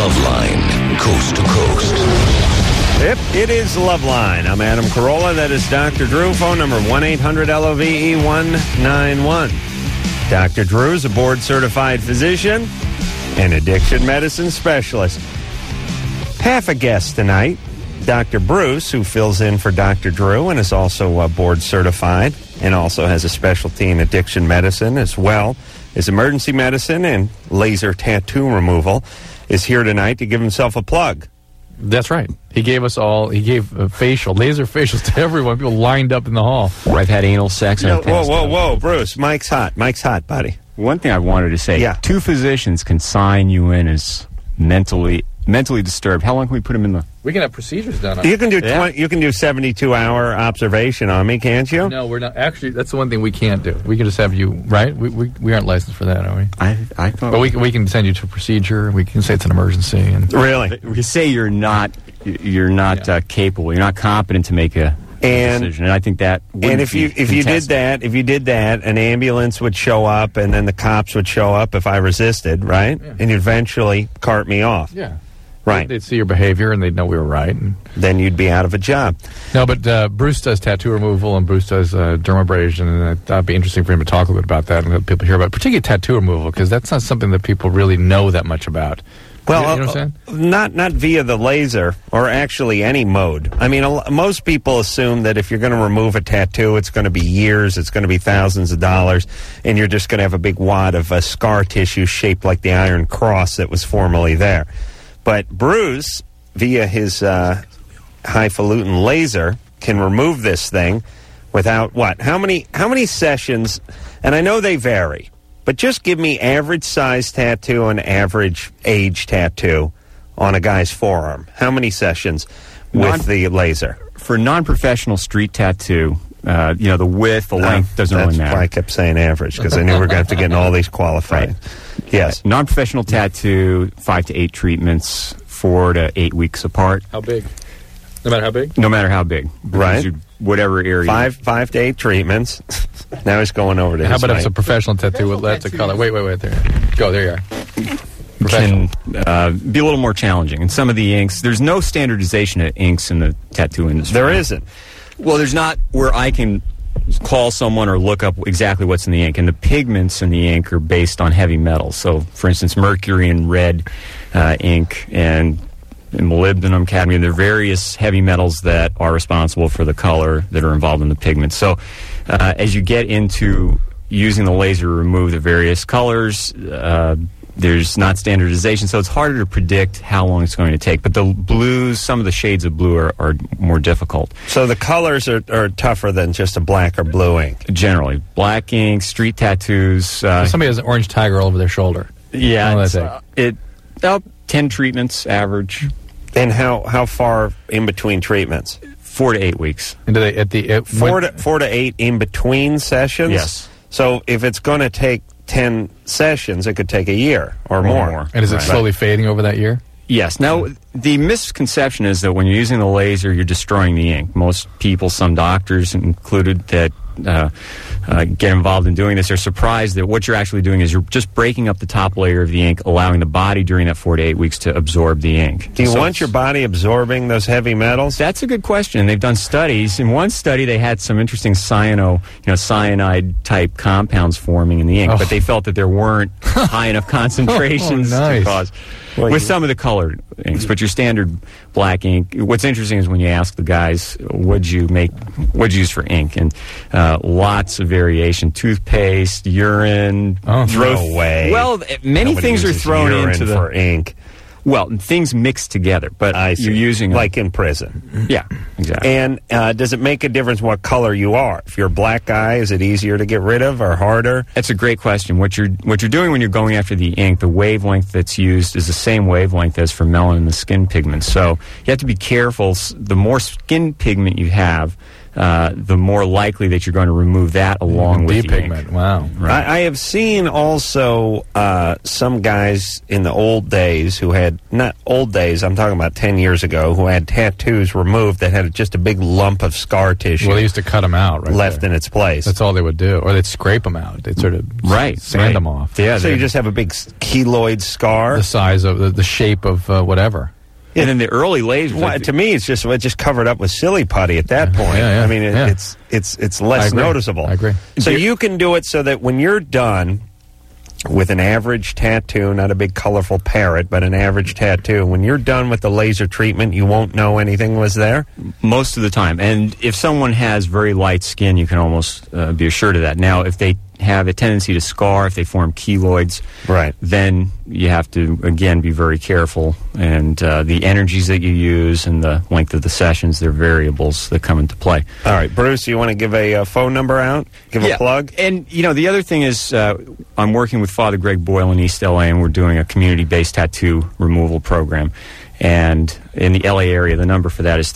Loveline, coast to coast. Yep, it is Loveline. I'm Adam Carolla. That is Dr. Drew. Phone number 1-800-LOVE-191. Dr. Drew is a board-certified physician and addiction medicine specialist. Half a guest tonight, Dr. Bruce, who fills in for Dr. Drew and is also board-certified and also has a specialty in addiction medicine as well as emergency medicine and laser tattoo removal, is here tonight to give himself a plug. That's right. He gave laser facials to everyone. People lined up in the hall. Where I've had anal sex. Whoa, Bruce. Mike's hot, buddy. One thing I wanted to say. Yeah. 2 physicians can sign you in as mentally disturbed. How long can we put him in the... We can have procedures done on You can do 72-hour observation on me, can't you? No, we're not. Actually, that's the one thing we can't do. We can just have you, right? We aren't licensed for that, are we? I thought... But we can send you to a procedure. We can say it's an emergency. And Really? We say you're not capable. You're not competent to make a decision. And I think that... And if you did that, an ambulance would show up, and then the cops would show up if I resisted, right? Yeah. And you'd eventually cart me off. Yeah. Right. They'd see your behavior, and they'd know we were right. And then you'd be out of a job. no, but Bruce does tattoo removal, and Bruce does dermabrasion, and that'd be interesting for him to talk a little bit about that and let people hear about it, particularly tattoo removal, because that's not something that people really know that much about. Well, you know what I'm saying? Not via the laser, or actually any mode. I mean, most people assume that if you're going to remove a tattoo, it's going to be years, it's going to be thousands of dollars, and you're just going to have a big wad of scar tissue shaped like the Iron Cross that was formerly there. But Bruce, via his highfalutin laser, can remove this thing without what? How many sessions? And I know they vary, but just give me average size tattoo and average age tattoo on a guy's forearm. How many sessions with the laser? For non-professional street tattoo, the width, the length doesn't really matter. That's why I kept saying average, because I knew we were going to have to get in all these qualified. Right. Yes. Non-professional tattoo, 5 to 8 treatments, 4 to 8 weeks apart. How big? No matter how big? No matter how big. Right. Whatever area. 5 to 8 treatments. Now he's going over to How his about if mic. it's a professional tattoo with lots of color? Wait, there. Go, there you are. Can be a little more challenging. And some of the inks, there's no standardization of inks in the tattoo industry. There isn't. Well, there's not where I can call someone or look up exactly what's in the ink. And the pigments in the ink are based on heavy metals. So, for instance, mercury and red ink and molybdenum, cadmium, there are various heavy metals that are responsible for the color that are involved in the pigments. So, as you get into using the laser to remove the various colors, there's not standardization, so it's harder to predict how long it's going to take. But the blues, some of the shades of blue are more difficult. So the colors are tougher than just a black or blue ink? Generally. Black ink, street tattoos. Somebody has an orange tiger all over their shoulder. Yeah. 10 treatments, average. And how far in between treatments? 4 to 8 weeks. And do they, four to eight in between sessions? Yes. So if it's going to take 10 sessions, it could take a year or more. And is it slowly fading over that year? Yes. Now, the misconception is that when you're using the laser, you're destroying the ink. Most people, some doctors included, that get involved in doing this are surprised that what you're actually doing is you're just breaking up the top layer of the ink, allowing the body during that 4 to 8 weeks to absorb the ink. Do you want your body absorbing those heavy metals? That's a good question. They've done studies. In one study, they had some interesting cyanide-type compounds forming in the ink, but they felt that there weren't high enough concentrations to cause... with some of the colored inks, but your standard black ink. What's interesting is when you ask the guys, what'd you use for ink? And lots of variation. Toothpaste, urine. No way. Well, many Nobody things are uses thrown urine into for ink. Well, things mixed together, but you're using... like in prison. Yeah, exactly. And does it make a difference what color you are? If you're a black guy, is it easier to get rid of or harder? That's a great question. What you're doing when you're going after the ink, the wavelength that's used is the same wavelength as for melanin, the skin pigment. So you have to be careful. The more skin pigment you have, the more likely that you're going to remove that along with the D-pigment. ink. Wow. Right. I have seen also some guys in the old days who had, not old days, I'm talking about 10 years ago, who had tattoos removed that had just a big lump of scar tissue Well, they used to cut them out, right? left there. in its place. That's all they would do. Or they'd scrape them out. They'd sort of sand them off. Yeah, So you just have a big keloid scar? The size of, the shape of whatever. and then the early lasers. Well, to me, it's just covered up with silly putty at that point. Yeah, yeah, I mean, yeah. it's less noticeable. I agree. So you can do it so that when you're done with an average tattoo, not a big colorful parrot, but an average tattoo, when you're done with the laser treatment, you won't know anything was there? Most of the time. And if someone has very light skin, you can almost be assured of that. Now, if they have a tendency to scar, if they form keloids, Right. then you have to, again, be very careful. And the energies that you use and the length of the sessions, they're variables that come into play. All right, Bruce, you want to give a phone number out? Give a plug? And, the other thing is I'm working with Father Greg Boyle in East L.A., and we're doing a community-based tattoo removal program. And in the L.A. area, the number for that is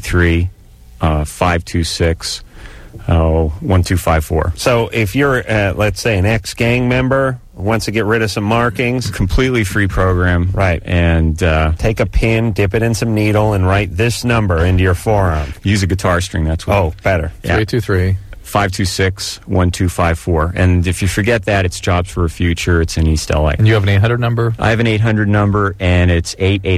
323-526 1254. So if you're, let's say, an ex-gang member who wants to get rid of some markings, Completely free program. Right. And take a pin, dip it in some needle, and write this number into your forearm. use a guitar string. That's what. Oh, better. Yeah. 323. 526-1254. And if you forget that, it's Jobs for a Future. It's in East LA. And you have an 800 number? I have an 800 number, and it's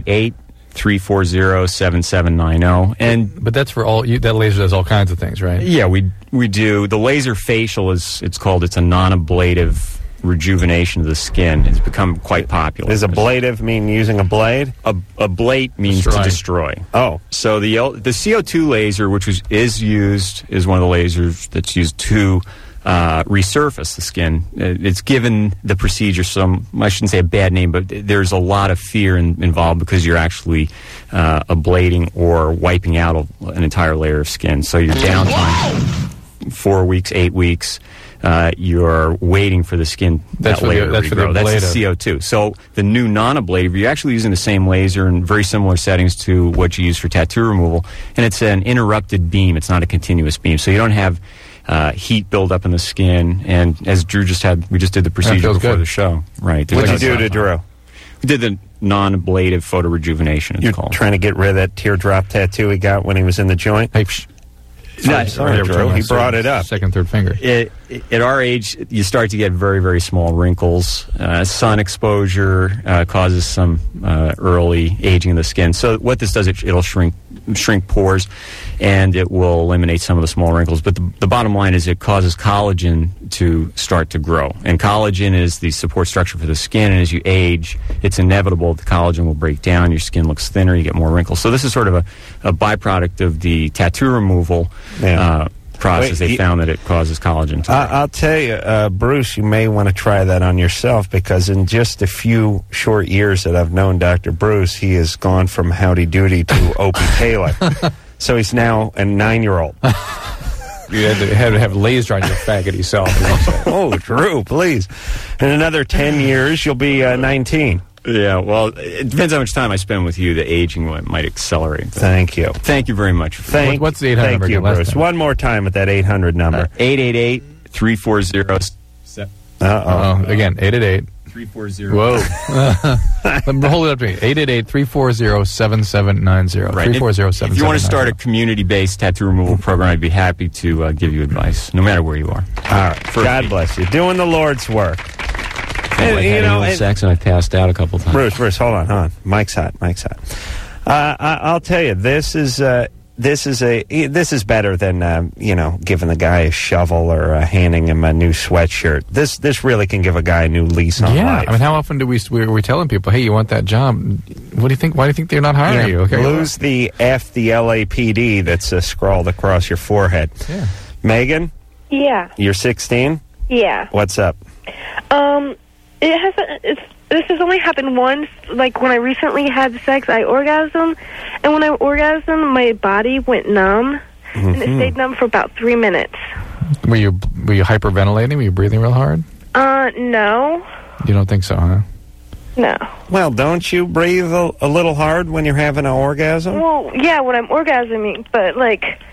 888-340-7790. And But that's for all, that laser does all kinds of things, right? yeah, we do. The laser facial it's called. It's a non-ablative rejuvenation of the skin. It's become quite popular. Does ablative mean using a blade? Ablate means Destroy. to destroy. Oh, So the CO2 laser, which is one of the lasers that's used to resurface the skin. It's given the procedure some, I shouldn't say a bad name, but there's a lot of fear involved because you're actually ablating or wiping out an entire layer of skin. So your downtime, 4 weeks, 8 weeks. You're waiting for the skin That's that layer to that's for the regrow. That's the ablative. CO2. So the new non-ablative, you're actually using the same laser in very similar settings to what you use for tattoo removal, and it's an interrupted beam. It's not a continuous beam, so you don't have heat build up in the skin. And as Drew we just did the procedure feels before good. the show. Right? what'd you There's do to Drew? We did the non-ablative photorejuvenation. It's You're called. trying to get rid of that teardrop tattoo he got when he was in the joint? Hey, psh. Sorry, Drew. He brought it up. Second, third finger. At our age, you start to get very, very small wrinkles. Sun exposure causes some early aging of the skin. So what this does, it'll shrink pores, and it will eliminate some of the small wrinkles. But the bottom line is it causes collagen to start to grow. And collagen is the support structure for the skin, and as you age, it's inevitable the collagen will break down, your skin looks thinner, you get more wrinkles. So this is sort of a byproduct of the tattoo removal process. They found that it causes collagen to break. I'll tell you, Bruce, you may want to try that on yourself, because in just a few short years that I've known Dr. Bruce, he has gone from Howdy Doody to Opie Taylor. So he's now a 9-year-old. You had to have laser on your faggoty self. Oh, Drew, please. In another 10 years, you'll be 19. Yeah, well, it depends how much time I spend with you. The aging might accelerate. Thank you. Thank you very much. What's the 800 Thank number you, again? Last Bruce. time. One more time with that 800 number. 888-340. Uh-oh. Again, 888. 340. Whoa. Hold it up to me. 888-340-7790. Right. 340-7790. If you want to start a community-based tattoo removal program, I'd be happy to give you advice, no matter where you are. All right. God bless you. Doing the Lord's work. I had anal sex and I passed out a couple times. Bruce, hold on. Mike's hot. I'll tell you, this is better than giving the guy a shovel or handing him a new sweatshirt. This really can give a guy a new lease on life. I mean, how often do we telling people, hey, you want that job? What do you think? Why do you think they're not hiring you? Okay, lose the F, the LAPD that's scrawled across your forehead. Yeah. Megan, Yeah. you're 16. Yeah. What's up? It hasn't. This has only happened once. Like when I recently had sex, I orgasmed, and when I orgasmed, my body went numb, and it stayed numb for about 3 minutes. Were you hyperventilating? Were you breathing real hard? No. You don't think so, huh? No. Well, don't you breathe a little hard when you're having an orgasm? Well, yeah, when I'm orgasming, but like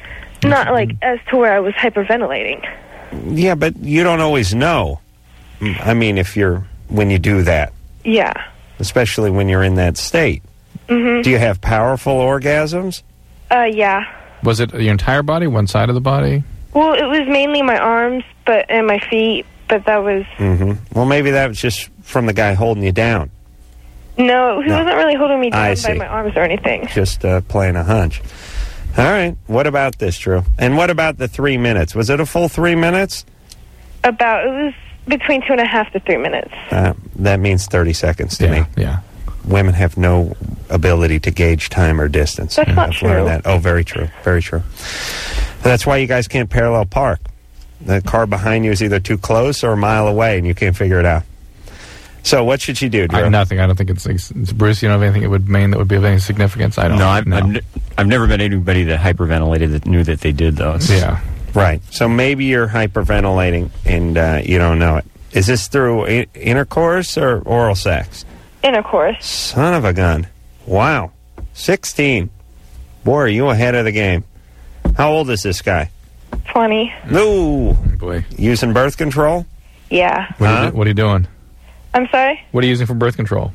Not like as to where I was hyperventilating. Yeah, but you don't always know. I mean, when you do that, Yeah. especially when you're in that state. Mm-hmm. Do you have powerful orgasms? Yeah. Was it your entire body, one side of the body? Well, it was mainly my arms and my feet, but that was... Well, maybe that was just from the guy holding you down. No, he No. wasn't really holding me I down see. by my arms or anything. Just playing a hunch. All right. What about this, Drew? And what about the 3 minutes? Was it a full 3 minutes? It was between 2.5 to 3 minutes. That means 30 seconds to me. Yeah. Women have no ability to gauge time or distance. That's not I've learned true. that. Oh, very true. Very true. That's why you guys can't parallel park. The car behind you is either too close or a mile away, and you can't figure it out. So what should she do, Drew? Nothing. I don't think it's Bruce. You don't have anything it would mean that would be of any significance? I don't. No, I've never met anybody that hyperventilated that knew that they did those. Yeah. Right. So maybe you're hyperventilating and you don't know it. Is this through intercourse or oral sex? Intercourse. Son of a gun. Wow. 16. Boy, are you ahead of the game. How old is this guy? 20. No. Boy. Using birth control? Yeah. What are you doing? I'm sorry? What are you using for birth control?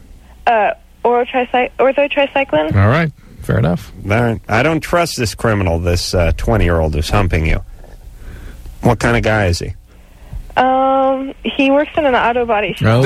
Orthotricycline? All right. Fair enough. All right. I don't trust this criminal, this 20-year-old who's humping you. What kind of guy is he? He works in an auto body shop.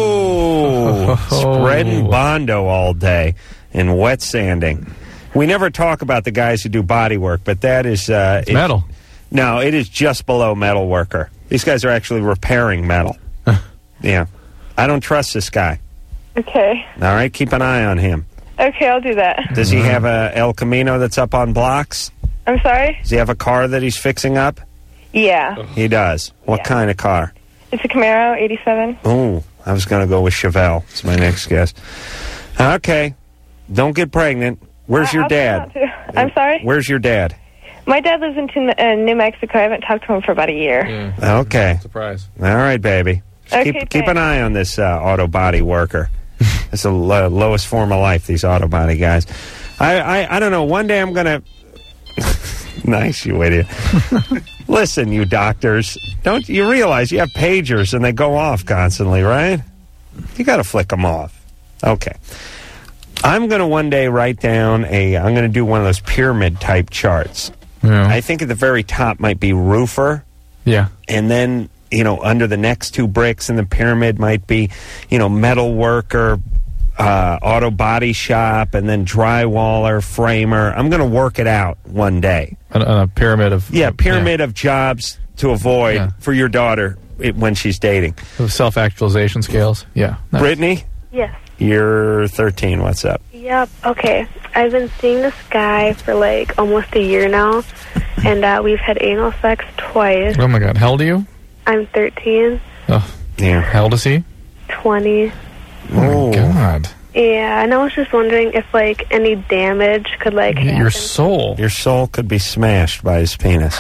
No. Spreading Bondo all day and wet sanding. We never talk about the guys who do body work, but that is... It's metal. No, it is just below metal worker. These guys are actually repairing metal. Yeah. I don't trust this guy. Okay. All right, keep an eye on him. Okay, I'll do that. Does he have a El Camino that's up on blocks? I'm sorry? Does he have a car that he's fixing up? Yeah. He does. What Yeah. kind of car? It's a Camaro, 87. Oh, I was going to go with Chevelle. It's my next guess. Okay. Don't get pregnant. Where's your I'll try dad? not to. I'm sorry? Where's your dad? My dad lives in New Mexico. I haven't talked to him for about a year. Yeah. Okay. Surprise. All right, baby. Just Okay, keep thanks. an eye on this auto body worker. It's the lowest form of life, these auto body guys. I don't know. One day I'm going to... Nice, you idiot. Listen, you doctors. Don't you realize you have pagers and they go off constantly, right? You got to flick them off. Okay. I'm going to one day write down I'm going to do one of those pyramid-type charts. Yeah. I think at the very top might be roofer. Yeah. And then, under the next two bricks in the pyramid might be, metal worker, auto body shop, and then drywaller, framer. I'm going to work it out one day. On a pyramid of... Pyramid of jobs to avoid for your daughter when she's dating. Of self-actualization scales. Yeah. Nice. Brittany, Yes. you're 13. What's up? Yep. Okay. I've been seeing this guy for like almost a year now, and we've had anal sex twice. Oh, my God. How old are you? I'm 13, Oh, Yeah. how old is he? 20. Oh, my God. Yeah, and I was just wondering if like any damage could like happen. Your soul. Your soul could be smashed by his penis.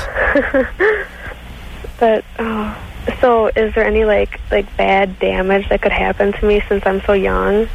But so is there any like bad damage that could happen to me since I'm so young?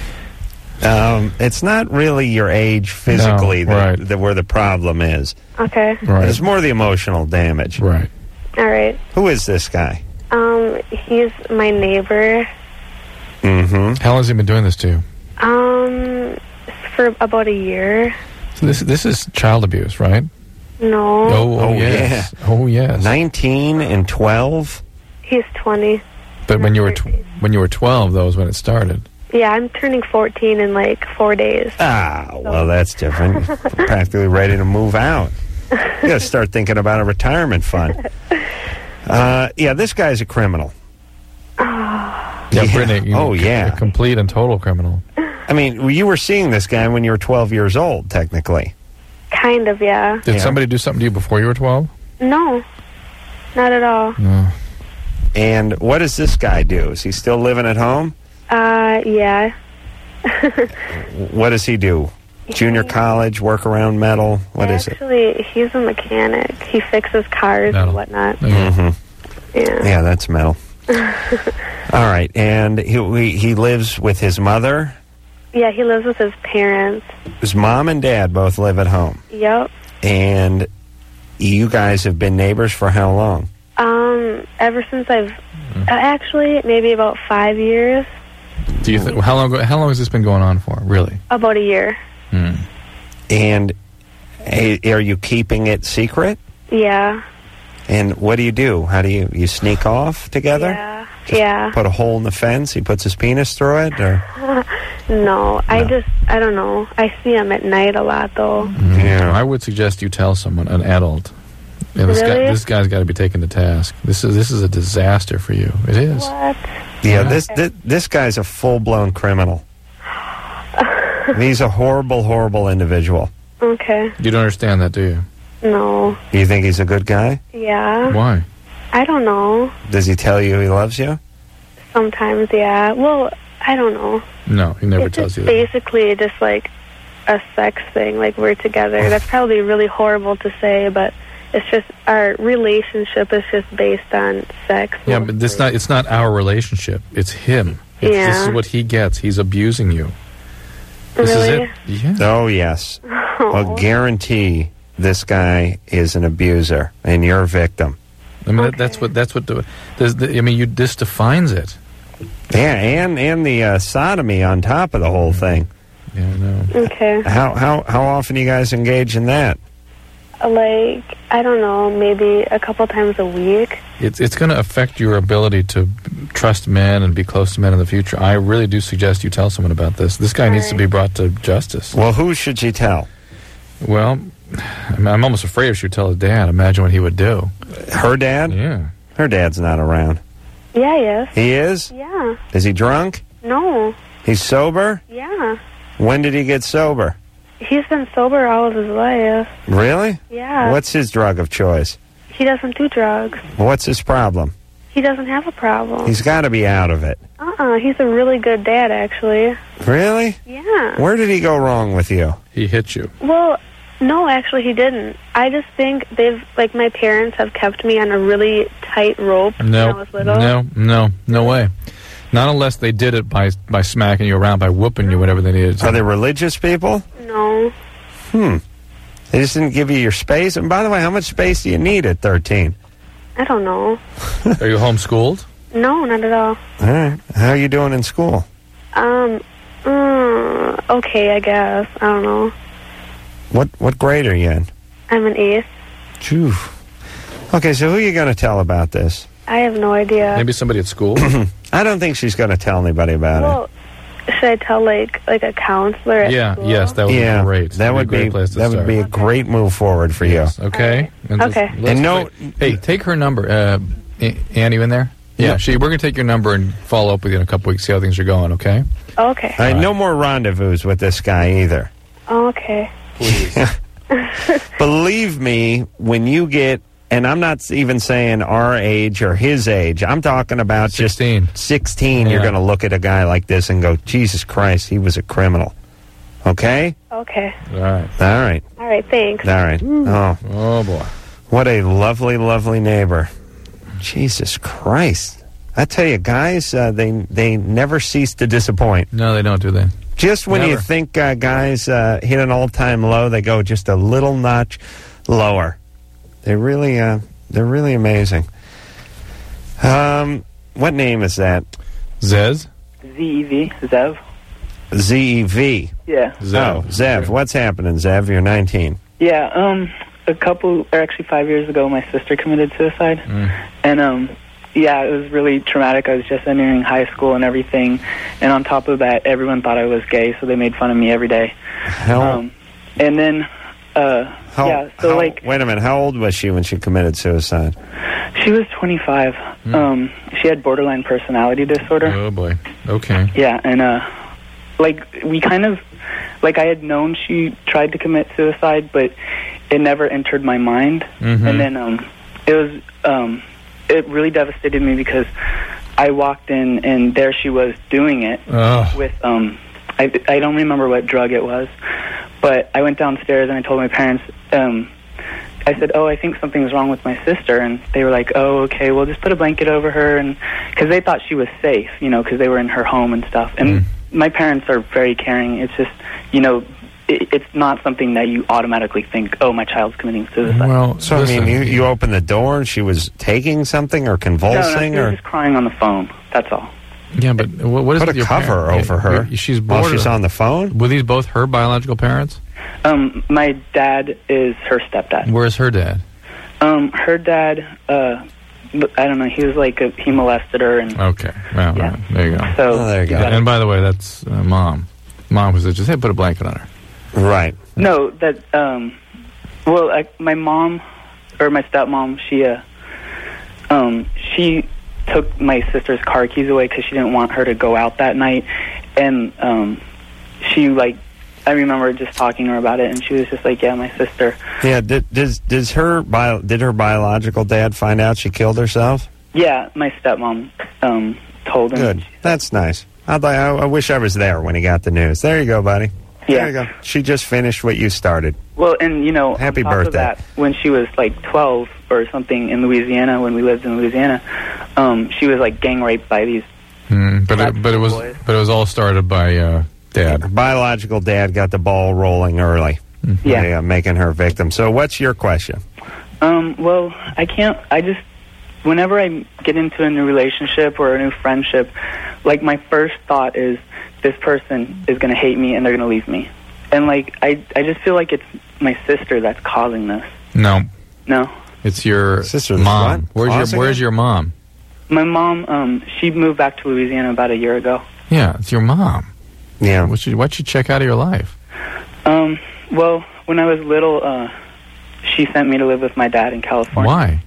It's not really your age physically No, right. that where the problem is. Okay. Right. It's more the emotional damage. Right. All right. Who is this guy? He's my neighbor. Mm-hmm. How long has he been doing this to you? For about a year. So this is child abuse, right? No. Oh, yes. Oh, yes. 19 and 12? He's 20. But when you were 13. when you were 12, that was when it started. Yeah, I'm turning 14 in like 4 days. Well, that's different. You're practically ready to move out. You got to start thinking about a retirement fund. This guy's a criminal. Yeah, Brittany. Yeah. A complete and total criminal. I mean, you were seeing this guy when you were 12 years old, technically. Kind of, yeah. Did Yeah. somebody do something to you before you were 12? No. Not at all. No. And what does this guy do? Is he still living at home? Yeah. What does he do? Junior college, work around metal? What is it? Actually, he's a mechanic. He fixes cars Metal. and whatnot. Yeah. Yeah. Yeah, that's metal. All right, and he lives with his mother? Yeah, he lives with his parents. His mom and dad both live at home. Yep. And you guys have been neighbors for how long? Ever since I've actually maybe about 5 years. Do you think? How long has this been going on for? Really? About a year. And are you keeping it secret? Yeah. And what do? How do you sneak off together? Yeah. Just yeah. Put a hole in the fence. He puts his penis through it, or No. I don't know. I see him at night a lot though. Yeah. I would suggest you tell someone, an adult. Yeah, Really? This guy's got to be taken to task. This is a disaster for you. It is. What? Yeah, this guy's a full-blown criminal. He's a horrible, horrible individual. Okay. You don't understand that, do you? No. You think he's a good guy? Yeah. Why? I don't know. Does he tell you he loves you? Sometimes, yeah. Well, I don't know. No, he never It's tells just you that. basically just like a sex thing. Like we're together. That's probably really horrible to say, but it's just our relationship is just based on sex. Yeah, but it's not our relationship. It's him. Yeah. This is what he gets. He's abusing you. This Really? is it. Yeah. Oh, yes. I'll guarantee this guy is an abuser, and you're a victim. I mean, Okay. that's what this defines it. Yeah, and the sodomy on top of the whole thing. Yeah, I know. Okay. How often do you guys engage in that? Like, I don't know, maybe a couple times a week. It's going to affect your ability to trust men and be close to men in the future. I really do suggest you tell someone about this. This guy needs to be brought to justice. Well, who should you tell? Well, I'm almost afraid if she would tell his dad. Imagine what he would do. Her dad? Yeah. Her dad's not around. Yeah, yes. He is? Yeah. Is he drunk? No. He's sober? Yeah. When did he get sober? He's been sober all of his life. Really? Yeah. What's his drug of choice? He doesn't do drugs. What's his problem? He doesn't have a problem. He's got to be out of it. He's a really good dad, actually. Really? Yeah. Where did he go wrong with you? He hit you. Well, no, actually, he didn't. I just think my parents have kept me on a really tight rope when I was little. No way. Not unless they did it by smacking you around, by whooping you, whatever they needed to. Are they religious people? No. They just didn't give you your space? And by the way, how much space do you need at 13? I don't know. Are you homeschooled? No, not at all. All right. How are you doing in school? Okay, I guess. I don't know. What grade are you in? I'm an 8th. Phew. Okay, so who are you going to tell about this? I have no idea. Maybe somebody at school? I don't think she's going to tell anybody about Well, should I tell like a counselor at school? Yes, that it. would Yeah, be great. that would a great be place to that would start. be a great move forward for Yes, you. okay? And Okay. let's And no- wait. Hey, take her number. Ann, you in there? Yeah, we're going to take your number and follow up with you in a couple weeks, see how things are going, okay? Okay. All right, no more rendezvous with this guy either. Okay. Believe me, when you get, and I'm not even saying our age or his age, I'm talking about 16. just 16, you're Yeah. going to look at a guy like this and go, Jesus Christ, he was a criminal. Okay? Okay. All right. All right. All right, thanks. All right. Oh, Oh, boy. what a lovely, lovely neighbor. Jesus Christ. I tell you, guys, they never cease to disappoint. No, they don't, do they? Just when you Never. think guys hit an all-time low, they go just a little notch lower. They're really amazing. What name is that? Zez? ZEV, Zev. ZEV. Yeah. Oh, Zev. What's happening, Zev? You're 19. Yeah, actually 5 years ago, my sister committed suicide. And, yeah, it was really traumatic. I was just entering high school and everything. And on top of that, everyone thought I was gay, so they made fun of me every day. How, And then, wait a minute. How old was she when she committed suicide? she was 25. She had borderline personality disorder. Oh, boy. Okay. Yeah, and, we kind of, I had known she tried to commit suicide, but it never entered my mind. And then, it really devastated me because I walked in and there she was doing it with, I don't remember what drug it was, but I went downstairs and I told my parents, I said, I think something's wrong with my sister, and they were like, oh, okay, well, just put a blanket over her, and because they thought she was safe, because they were in her home and stuff, and my parents are very caring. It's just, it's not something that you automatically think, oh, my child's committing suicide. Well, So, listen, I mean, you opened the door and she was taking something or no, convulsing she was or just crying on the phone. That's all. yeah, but what is put with a your cover parent? over her She's while bored. she's on the phone? Were these both her biological parents? My dad is her stepdad. Where's her dad? Her dad, I don't know, he was like, he molested her. And Okay, well, Yeah. right, there you go. so, Oh, there you go. And by the way, that's mom. Mom was just, hey, put a blanket on her. Right. No, that, my mom, or my stepmom, she took my sister's car keys away because she didn't want her to go out that night. And she, like, I remember just talking to her about it, and she was just like, yeah, my sister. Yeah, did her biological dad find out she killed herself? Yeah, my stepmom told him. Good. That's nice. I wish I was there when he got the news. There you go, buddy. Yeah. There you go. She just finished what you started. Well, and, Happy on top of birthday. that, when she was, like, 12 or something in Louisiana, when we lived in Louisiana, she was, like, gang raped by these. But it was all started by Dad. Her biological dad got the ball rolling early. Yeah. Making her a victim. So what's your question? Well, whenever I get into a new relationship or a new friendship, like, my first thought is, this person is going to hate me and they're going to leave me. And, like, I just feel like it's my sister that's causing this. No, No? it's your Sister, mom. what? Causing Where's it? your mom? My mom, she moved back to Louisiana about a year ago. Yeah, it's your mom. Yeah. Why'd she check out of your life? Well, when I was little, she sent me to live with my dad in California. Why?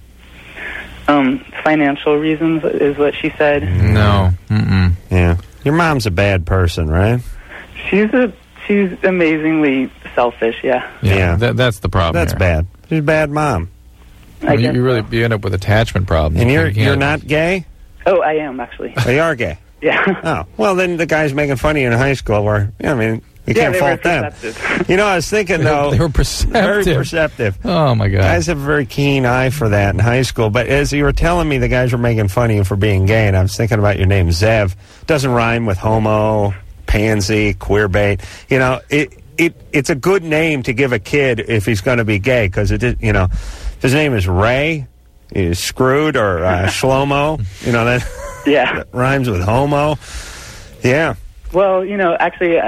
Financial reasons is what she said. No. Mm-mm. Yeah. Your mom's a bad person, right? She's amazingly selfish, yeah. Yeah. That's the problem. That's here. bad. She's a bad mom. I guess You so. end up with attachment problems. And You you're can't- not gay? Oh, I am, actually. Oh, you are gay? Yeah. Oh. Well, then the guys making fun of you in high school were, you Yeah, can't they fault were them. perceptive. You know, I was thinking, though. They were perceptive. Very perceptive. Oh my God. Guys have a very keen eye for that in high school. But as you were telling me, the guys were making fun of you for being gay, and I was thinking about your name, Zev. Doesn't rhyme with homo, pansy, queerbait. You know, it's a good name to give a kid if he's going to be gay, because if his name is Ray, he's screwed, or Shlomo. That Yeah. rhymes with homo. Yeah. Well, actually,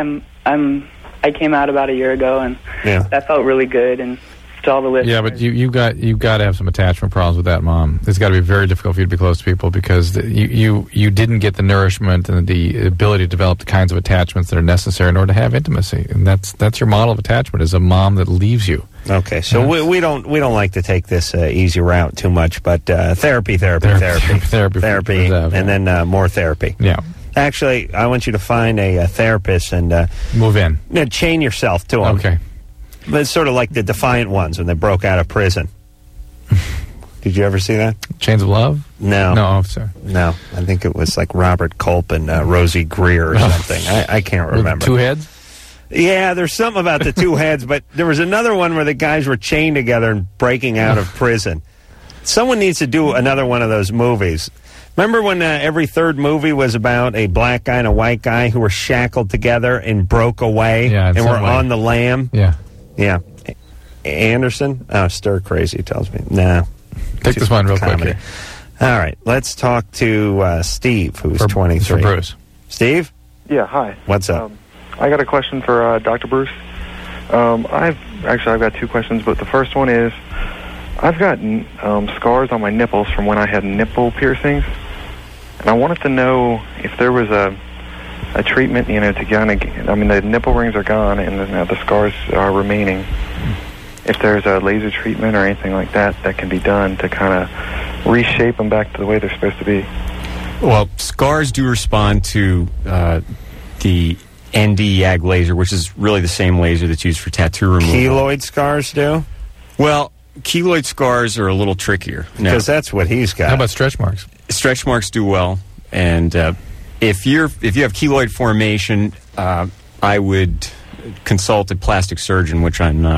I came out about a year ago, and Yeah. that felt really good. And to all the listeners, Yeah, but you got to have some attachment problems with that mom. It's got to be very difficult for you to be close to people because you didn't get the nourishment and the ability to develop the kinds of attachments that are necessary in order to have intimacy. And that's your model of attachment, is a mom that leaves you. Okay, so we don't like to take this easy route too much, but therapy, and then more therapy. Yeah. Actually, I want you to find a therapist and Move in. chain yourself to them. Okay. But it's sort of like the Defiant Ones when they broke out of prison. Did you ever see that? Chains of Love? No. No, sorry. No. I think it was like Robert Culp and Rosie Greer or something. I can't With remember. two heads? Yeah, there's something about the two heads, but there was another one where the guys were chained together and breaking out of prison. Someone needs to do another one of those movies. Remember when every third movie was about a black guy and a white guy who were shackled together and broke away Yeah, in and some were way. on the lam? Yeah. Yeah. Anderson? Oh, Stir Crazy tells me. Nah. Take this one real quick Comedy. here. All right, let's talk to Steve, who's 23. For Bruce. Steve? Yeah, hi. What's up? I got a question for Dr. Bruce. I've got two questions, but the first one is, I've got scars on my nipples from when I had nipple piercings, and I wanted to know if there was a treatment, to kind of, the nipple rings are gone and the scars are remaining. If there's a laser treatment or anything like that can be done to kind of reshape them back to the way they're supposed to be. Well, scars do respond to the ND-YAG laser, which is really the same laser that's used for tattoo removal. Keloid scars do? Well, keloid scars are a little trickier. No. Because that's what he's got. How about stretch marks? Stretch marks do well, and if you have keloid formation, I would consult a plastic surgeon, which I'm not.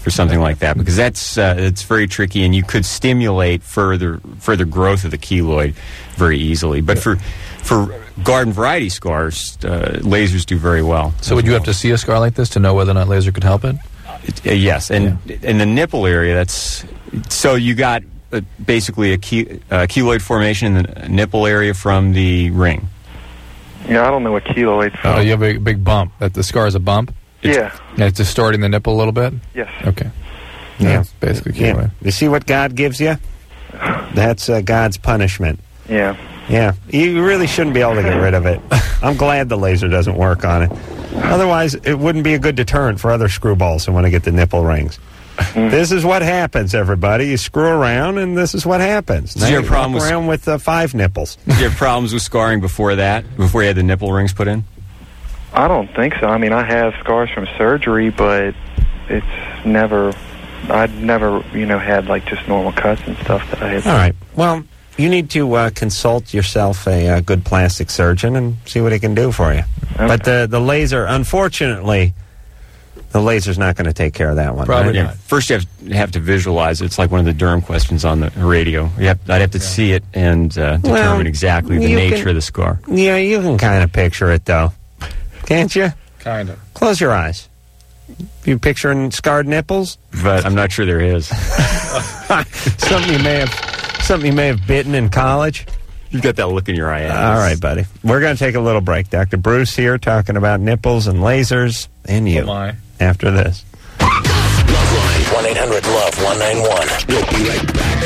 for something like that, because that's it's very tricky, and you could stimulate further growth of the keloid very easily. But for garden variety scars, lasers do very well. So would you have to see a scar like this to know whether or not laser could help it? Yes, and in the nipple area, so you got basically a keloid formation in the nipple area from the ring. Yeah, I don't know what keloids. Oh, you have a big bump. That the scar is a bump. Yeah. It's distorting the nipple a little bit. Yes. Okay. Yeah. That's basically keloid. Yeah. You see what God gives you? That's God's punishment. Yeah. Yeah. You really shouldn't be able to get rid of it. I'm glad the laser doesn't work on it. Otherwise, it wouldn't be a good deterrent for other screwballs who want to get the nipple rings. This is what happens, everybody. You screw around, and this is what happens. Did you have problems around with 5 nipples? Did you have problems with scarring before that? Before you had the nipple rings put in? I don't think so. I mean, I have scars from surgery, but I'd never, had like just normal cuts and stuff that I had. All right. Well, you need to consult yourself a good plastic surgeon and see what he can do for you. Okay. But the laser, unfortunately, the laser's not going to take care of that one. Probably right? not. First, you have to visualize it. It's like one of the Durham questions on the radio. I'd have to see it and determine exactly the nature of the scar. Yeah, you can kind of picture it, though. Can't you? Kind of. Close your eyes. You picturing scarred nipples? But I'm not sure there is. Something you may have bitten in college. You've got that look in your eye. All right, buddy. We're going to take a little break. Dr. Bruce here talking about nipples and lasers and you. Oh my. After this. Loveline 1-800-LOVE-191. We'll be right back.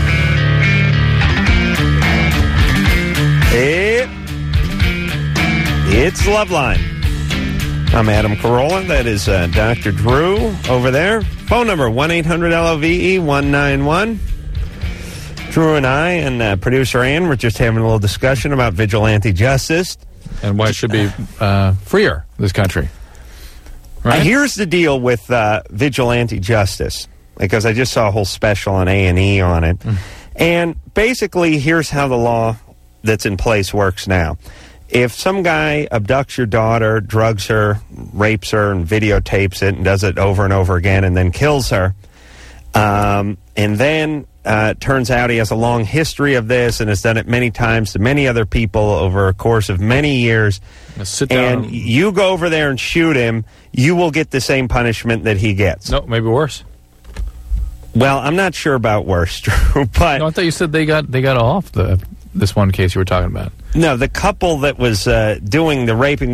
It's Loveline. I'm Adam Carolla. That is Dr. Drew over there. Phone number 1-800-LOVE-191. Drew and I and producer Ann were just having a little discussion about vigilante justice. And why it should be freer, this country. Right? Here's the deal with vigilante justice, because I just saw a whole special on A&E on it. And basically, here's how the law that's in place works now. If some guy abducts your daughter, drugs her, rapes her, and videotapes it, and does it over and over again, and then kills her, and then turns out he has a long history of this and has done it many times to many other people over a course of many years, sit down. and you go over there and shoot him, you will get the same punishment that he gets. No, maybe worse. Well, I'm not sure about worse, Drew, but... No, I thought you said they got off this one case you were talking about. No, the couple that was doing the raping,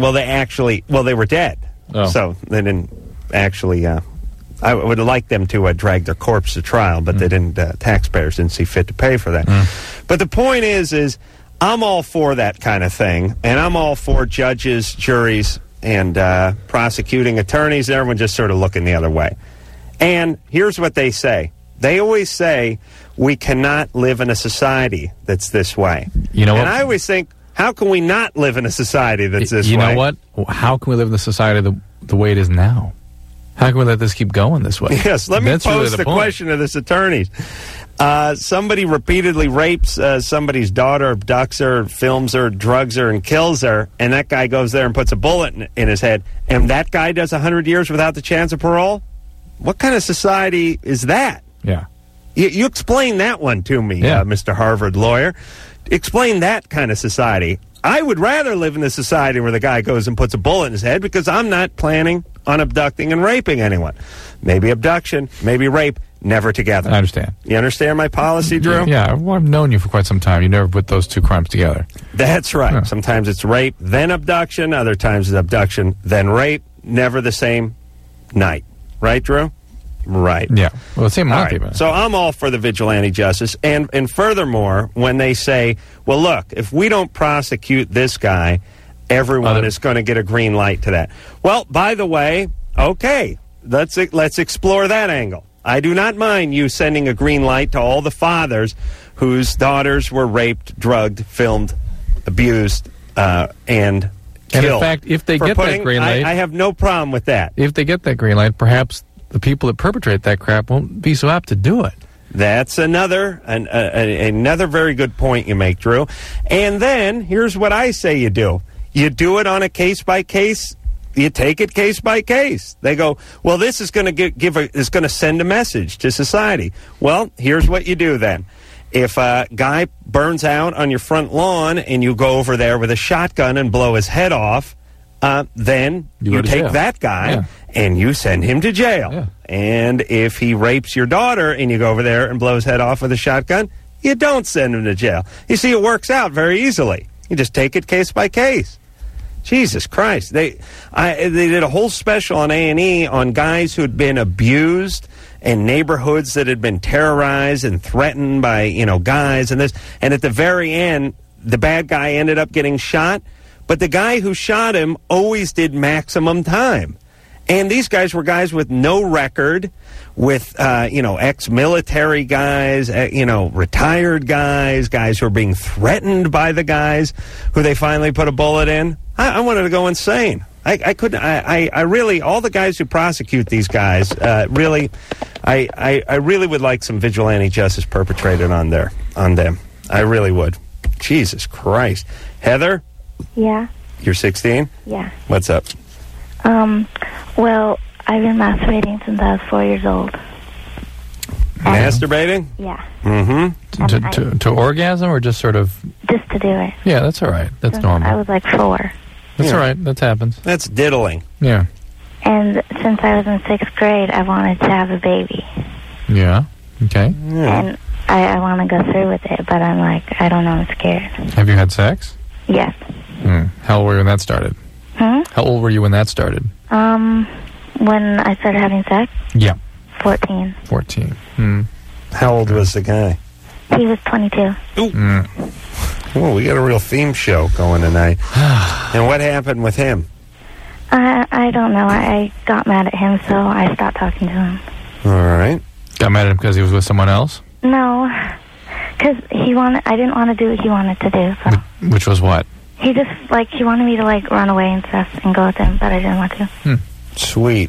they were dead. Oh. So they didn't actually... I would like them to drag their corpse to trial, but they didn't. Taxpayers didn't see fit to pay for that. But the point is I'm all for that kind of thing, and I'm all for judges, juries, and prosecuting attorneys, and everyone just sort of looking the other way. And here's what they say. They always say, we cannot live in a society that's this way. You know what? And I always think, how can we not live in a society that's this way? You know what? How can we live in the society the way it is now? How can we let this keep going this way? Yes, let me That's pose really the point. question to this attorney. Somebody repeatedly rapes somebody's daughter, abducts her, films her, drugs her, and kills her, and that guy goes there and puts a bullet in his head, and that guy does 100 years without the chance of parole? What kind of society is that? Yeah. You explain that one to me, Yeah. Mr. Harvard lawyer. Explain that kind of society. I would rather live in a society where the guy goes and puts a bullet in his head, because I'm not planning on abducting and raping anyone. Maybe abduction, maybe rape, never together. I understand. You understand my policy, Drew? Yeah, well, I've known you for quite some time. You never put those two crimes together. That's right. Yeah. Sometimes it's rape, then abduction. Other times it's abduction, then rape. Never the same night. Right, Drew? Right. Yeah. Well, the same All month right. even. So I'm all for the vigilante justice. And furthermore, when they say, well, look, if we don't prosecute this guy, everyone is going to get a green light to that. Well, by the way, okay, let's explore that angle. I do not mind you sending a green light to all the fathers whose daughters were raped, drugged, filmed, abused, and killed. And in fact, if they get that green light... I have no problem with that. If they get that green light, perhaps the people that perpetrate that crap won't be so apt to do it. That's another very good point you make, Drew. And then, here's what I say you do. You do it on a case-by-case you take it case by case. They go, well, this is going to is going to send a message to society. Well, here's what you do then. If a guy burns out on your front lawn and you go over there with a shotgun and blow his head off, then you take that guy and you send him to jail. Yeah. And if he rapes your daughter and you go over there and blow his head off with a shotgun, you don't send him to jail. You see, it works out very easily. You just take it case by case. Jesus Christ. They did a whole special on A&E on guys who had been abused and neighborhoods that had been terrorized and threatened by, guys and this. And at the very end, the bad guy ended up getting shot. But the guy who shot him always did maximum time. And these guys were guys with no record, with, ex-military guys, retired guys who were being threatened by the guys who they finally put a bullet in. I wanted to go insane. I couldn't. I really, all the guys who prosecute these guys, really, I really would like some vigilante justice perpetrated on them. I really would. Jesus Christ, Heather. Yeah. You're 16. Yeah. What's up? Well, I've been masturbating since I was 4 years old. Masturbating? Yeah. Mm-hmm. To orgasm or just sort of? Just to do it. Yeah, that's all right. That's since normal. I was like 4. That's all right. That happens. That's diddling. Yeah. And since I was in 6th grade, I wanted to have a baby. Yeah. Okay. Yeah. And I want to go through with it, but I'm like, I don't know, I'm scared. Have you had sex? Yes. How old were you when that started? How old were you when that started? When I started having sex? Yeah. 14. 14. How old was the guy? He was 22. Oh, we got a real theme show going tonight. And what happened with him? I don't know. I got mad at him, so I stopped talking to him. All right. Got mad at him because he was with someone else? No, because I didn't want to do what he wanted to do. So. Which was what? He just, he wanted me to, run away and stuff and go with him, but I didn't want to. Sweet.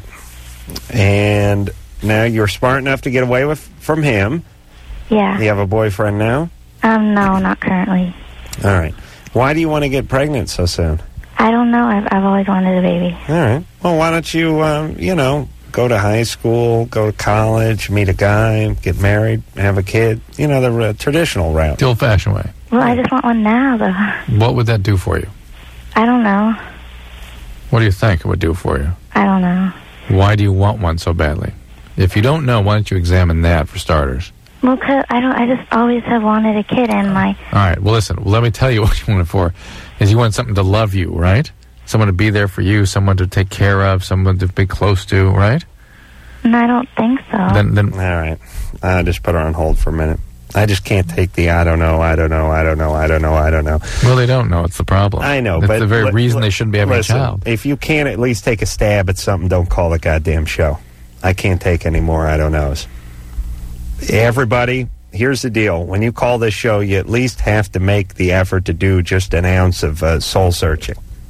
And now you're smart enough to get away from him. Yeah. You have a boyfriend now? No, not currently. All right. Why do you want to get pregnant so soon? I don't know. I've always wanted a baby. All right. Well, why don't you, go to high school, go to college, meet a guy, get married, have a kid. The traditional route. The old-fashioned way. Well, I just want one now, though. What would that do for you? I don't know. What do you think it would do for you? I don't know. Why do you want one so badly? If you don't know, why don't you examine that for starters? Well, 'cause I just always have wanted a kid, and All right, well, listen, let me tell you what you want it for. Is you want something to love you, right? Someone to be there for you, someone to take care of, someone to be close to, right? No, I don't think so. Then All right. I'll just put her on hold for a minute. I just can't take the I don't know. Well, they don't know. It's the problem. I know, That's but the very reason they shouldn't be having a child. If you can't at least take a stab at something, don't call the goddamn show. I can't take any more I don't knows. Everybody, here's the deal. When you call this show, you at least have to make the effort to do just an ounce of soul searching.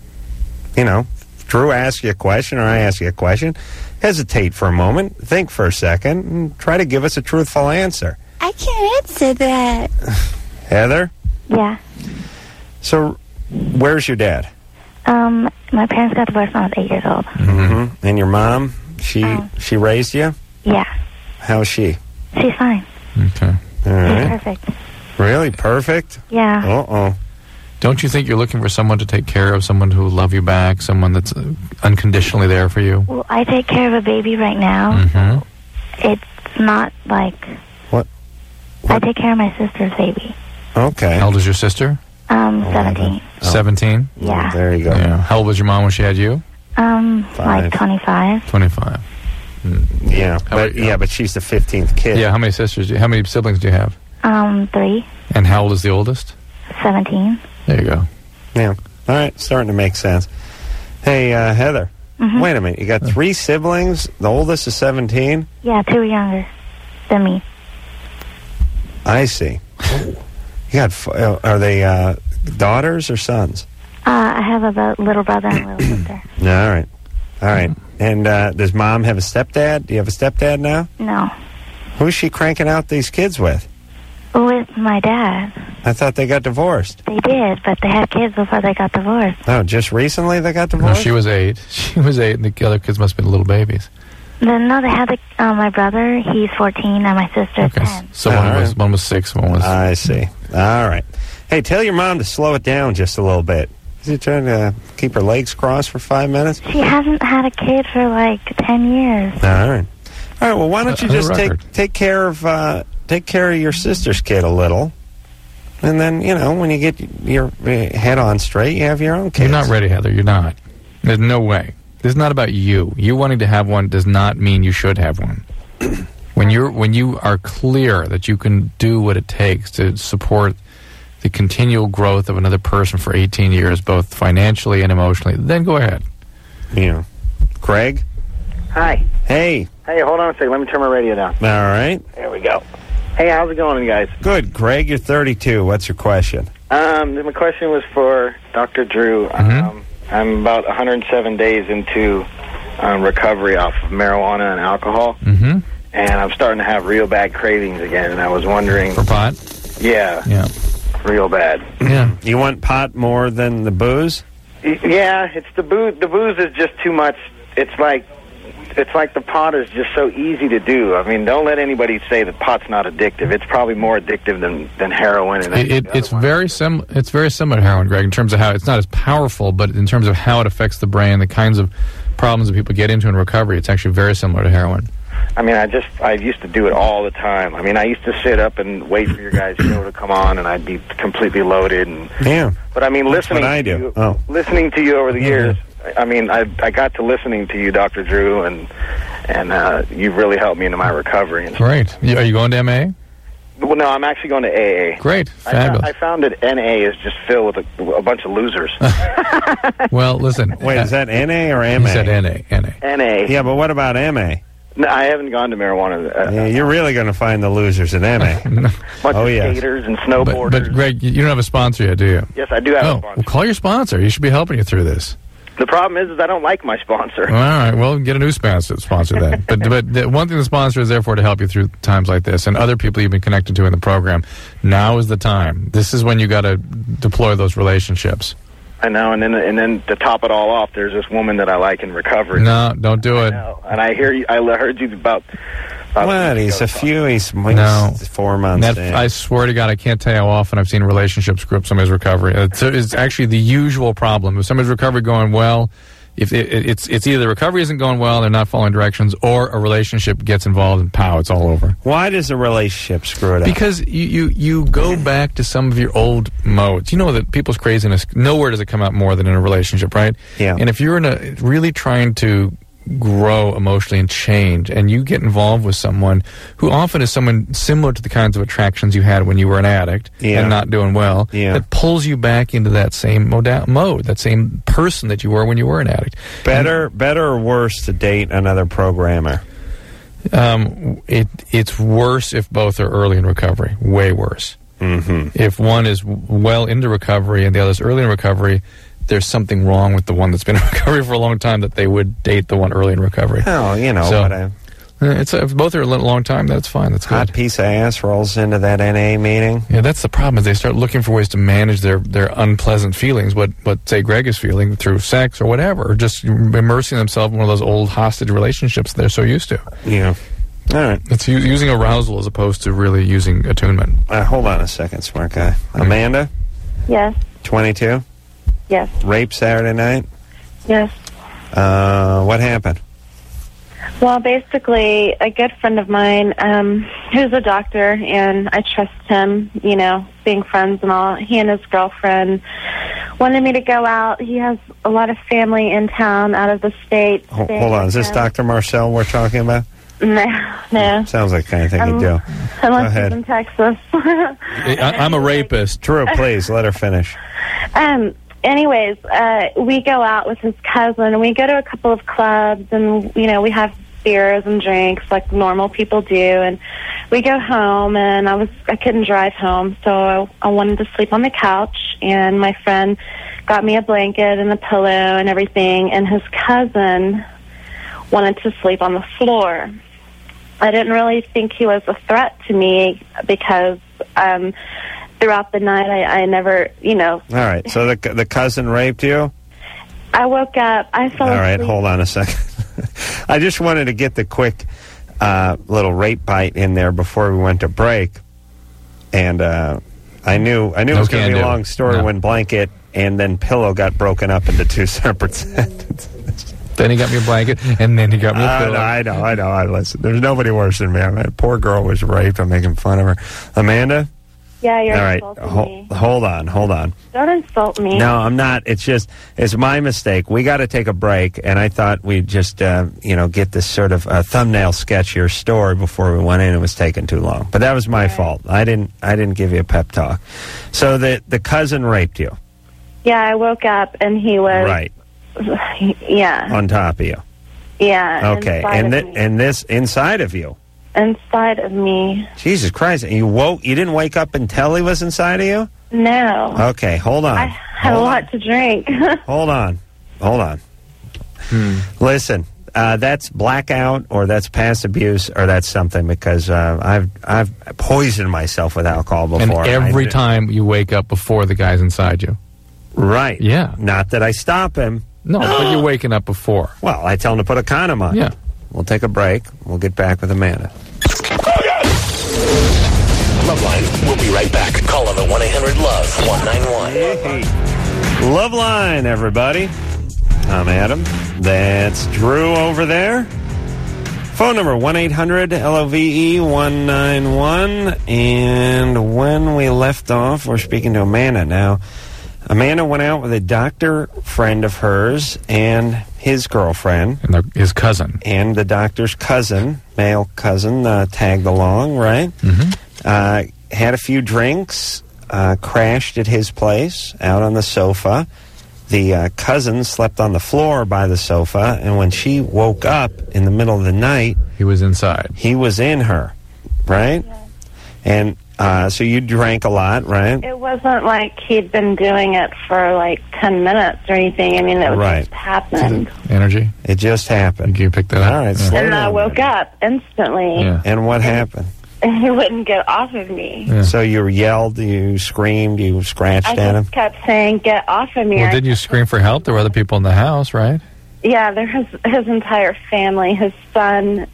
Drew asks you a question or I ask you a question, hesitate for a moment, think for a second, and try to give us a truthful answer. I can't answer that. Heather? Yeah. So, where's your dad? My parents got divorced when I was 8 years old. Mm-hmm. And your mom? She raised you? Yeah. How's she? She's fine. Okay. All She's right. perfect. Really? Perfect? Yeah. Uh-oh. Don't you think you're looking for someone to take care of, someone who will love you back, someone that's unconditionally there for you? Well, I take care of a baby right now. So it's not What? I take care of my sister's baby. Okay. How old is your sister? 17. 17? Yeah. There you go. Yeah. How old was your mom when she had you? Like 25. 25. Yeah. How about- But she's the 15th kid. Yeah, how many siblings do you have? 3. And how old is the oldest? 17. There you go. Yeah. All right. Starting to make sense. Hey, Heather. Mm-hmm. Wait a minute. You got 3 siblings. The oldest is 17? Yeah, 2 younger than me. I see. You got, are they daughters or sons? I have a little brother and a little sister. All right. All right. And does mom have a stepdad? Do you have a stepdad now? No. Who's she cranking out these kids with? With my dad. I thought they got divorced. They did, but they had kids before they got divorced. Oh, just recently they got No, divorced? she was 8. She was 8, and the other kids must have been little babies. No, they had my brother. He's 14, and my sister's 10. So All one was 6, one was... I see. All right. Hey, tell your mom to slow it down just a little bit. Is she trying to keep her legs crossed for 5 minutes? She hasn't had a kid for like 10 years. All right. All right, well, why don't you just record. take care of your sister's kid a little, and then, when you get your head on straight, you have your own kids. You're not ready, Heather. You're not. There's no way. This is not about you. You wanting to have one does not mean you should have one. When you are clear that you can do what it takes to support the continual growth of another person for 18 years, both financially and emotionally, then go ahead. Yeah. Craig? Hi. Hey. Hey, hold on a second. Let me turn my radio down. All right. There we go. Hey, how's it going, guys? Good. Craig, you're 32. What's your question? My question was for Dr. Drew. Mm-hmm. I'm about 107 days into recovery off of marijuana and alcohol, Mm-hmm. and I'm starting to have real bad cravings again, and I was wondering... For pot? Yeah, real bad. Yeah. You want pot more than the booze? Yeah, it's the booze. The booze is just too much. It's like the pot is just so easy to do. I mean, don't let anybody say that pot's not addictive. It's probably more addictive than heroin. And It's very similar to heroin, Greg, in terms of how it's not as powerful, but in terms of how it affects the brain, the kinds of problems that people get into in recovery, it's actually very similar to heroin. I mean, I used to do it all the time. I mean, I used to sit up and wait for your guys' show to come on, and I'd be completely loaded. But I mean, listening to you over the years, I mean, I got to listening to you, Dr. Drew, and you've really helped me into my recovery. Great. Are you going to MA? Well, no, I'm actually going to AA. Great. Fabulous. I found that NA is just filled with a bunch of losers. Well, listen. Wait, is that NA or MA? He said NA. NA. Yeah, but what about MA? No, I haven't gone to marijuana. Yeah, you're really going to find the losers in MA. Bunch of skaters and snowboarders. But, Greg, you don't have a sponsor yet, do you? Yes, I do have a sponsor. Well, call your sponsor. He should be helping you through this. The problem is I don't like my sponsor. All right, well, get a new sponsor then. But the one thing the sponsor is there for to help you through times like this, and other people you've been connected to in the program. Now is the time. This is when you got to deploy those relationships. I know, and then to top it all off, there's this woman that I like in recovery. No, don't do it. And I heard you about. What? He's 4 months in. I swear to God, I can't tell you how often I've seen relationships screw up somebody's recovery. It's actually the usual problem. If somebody's recovery going well, if it's either the recovery isn't going well, they're not following directions, or a relationship gets involved and pow, it's all over. Why does a relationship screw it up? Because you go back to some of your old modes. You know that people's craziness, nowhere does it come out more than in a relationship, right? Yeah. And if you're really trying to grow emotionally and change, and you get involved with someone who often is someone similar to the kinds of attractions you had when you were an addict and not doing well, that pulls you back into that same mode, that same person that you were when you were an addict. Better or worse to date another programmer? It's worse if both are early in recovery. Way worse. Mm-hmm. If one is well into recovery and the other is early in recovery, there's something wrong with the one that's been in recovery for a long time that they would date the one early in recovery. Oh, if both are a long time, that's fine. That's good. Hot piece of ass rolls into that NA meeting. Yeah, that's the problem. Is they start looking for ways to manage their unpleasant feelings, what say Greg is feeling through sex or whatever, or just immersing themselves in one of those old hostage relationships they're so used to. Yeah. All right. It's using arousal as opposed to really using attunement. Hold on a second, smart guy. Amanda? Yes. 22? Yes. Rape Saturday night? Yes. What happened? Well, basically, a good friend of mine, who's a doctor, and I trust him, being friends and all, he and his girlfriend wanted me to go out. He has a lot of family in town, out of the state. Hold on. Is this Dr. Marcel we're talking about? No. Sounds like the kind of thing you do. Unless he's in Texas. I'm a rapist. Drew, please, let her finish. Anyways, we go out with his cousin, and we go to a couple of clubs, and, we have beers and drinks like normal people do, and we go home, and I couldn't drive home, so I wanted to sleep on the couch, and my friend got me a blanket and a pillow and everything, and his cousin wanted to sleep on the floor. I didn't really think he was a threat to me because throughout the night. I never, All right, so the cousin raped you? I woke up. I fell asleep. All right, hold on a second. I just wanted to get the quick little rape bite in there before we went to break. And I knew it was going to be a long story when blanket and then pillow got broken up into two separate sentences. Then he got me a blanket, and then he got me a pillow. I know. Listen, there's nobody worse than me. That poor girl was raped. I'm making fun of her. Amanda? Yeah, you're all right. insulting me. Hold on. Don't insult me. No, I'm not. It's my mistake. We got to take a break, and I thought we'd just, get this sort of thumbnail sketch of your story before we went in. It was taking too long, but that was my fault. I didn't give you a pep talk. So the cousin raped you. Yeah, I woke up and he was right. Yeah. On top of you. Yeah. Okay, and this inside of you. Inside of me. Jesus Christ! And you didn't wake up until he was inside of you? No. Okay, hold on. I had a lot to drink. Hold on. Listen, that's blackout, or that's past abuse, or that's something, because I've poisoned myself with alcohol before. And every time you wake up before the guy's inside you. Right. Yeah. Not that I stop him. No, but you're waking up before. Well, I tell him to put a condom on. Yeah. We'll take a break. We'll get back with Amanda. Loveline, we'll be right back. Call on the 1-800-LOVE-191. Loveline, everybody. I'm Adam. That's Drew over there. Phone number 1-800-LOVE-191. And when we left off, we're speaking to Amanda now. Amanda went out with a doctor friend of hers and his girlfriend. And his cousin. And the doctor's cousin, male cousin, tagged along, right? Mm-hmm. Had a few drinks, crashed at his place, out on the sofa. The cousin slept on the floor by the sofa, and when she woke up in the middle of the night... He was inside. He was in her, right? Yeah. And so you drank a lot, right? It wasn't like he'd been doing it for like 10 minutes or anything. I mean, it just happened. Energy? It just happened. You picked that up? All right. Yeah. And I woke up instantly. Yeah. And what happened? And he wouldn't get off of me. Yeah. So you yelled, you screamed, you scratched I at him? just kept saying, get off of me. Well, didn't you scream for help? There were other people in the house, right? Yeah, there's his entire family, his son,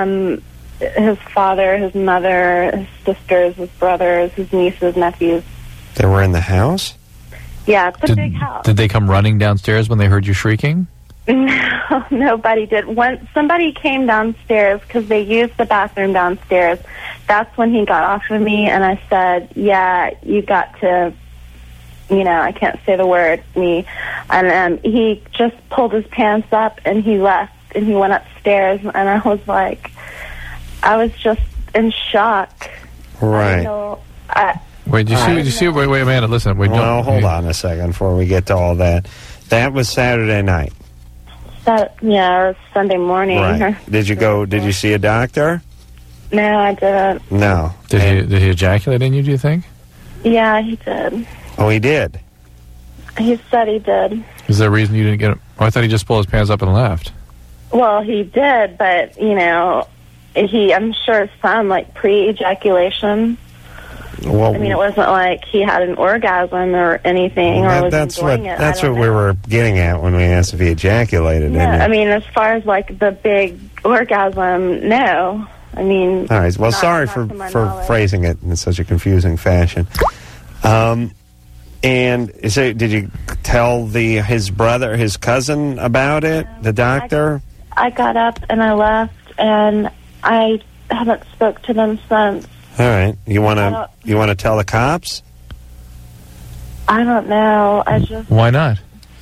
his father, his mother, his sisters, his brothers, his nieces, nephews. They were in the house? Yeah, it's a big house. Did they come running downstairs when they heard you shrieking? No, nobody did. When somebody came downstairs, because they used the bathroom downstairs, that's when he got off of me, and I said, yeah, you got to, I can't say the word, me. And he just pulled his pants up, and he left, and he went upstairs, and I was like, I was just in shock. Right. Wait, did you see? Wait, Amanda, listen. Wait, hold on a second before we get to all that. That was Saturday night. Or Sunday morning. Right. Did you see a doctor? No, I didn't. No. Did he ejaculate in you, do you think? Yeah, he did. Oh, he did? He said he did. Is there a reason you didn't get him? Oh, I thought he just pulled his pants up and left. Well, he did, but, I'm sure some, like, pre-ejaculation. Well, I mean, it wasn't like he had an orgasm or anything, or was enjoying it. That's what we were getting at when we asked if he ejaculated. Yeah, I mean, as far as, like, the big orgasm, no. I mean... All right, well, sorry for phrasing it in such a confusing fashion. And so did you tell his brother, his cousin about it, the doctor? I got up and I left, and I haven't spoke to them since. All right. You want to tell the cops? I don't know. Why not?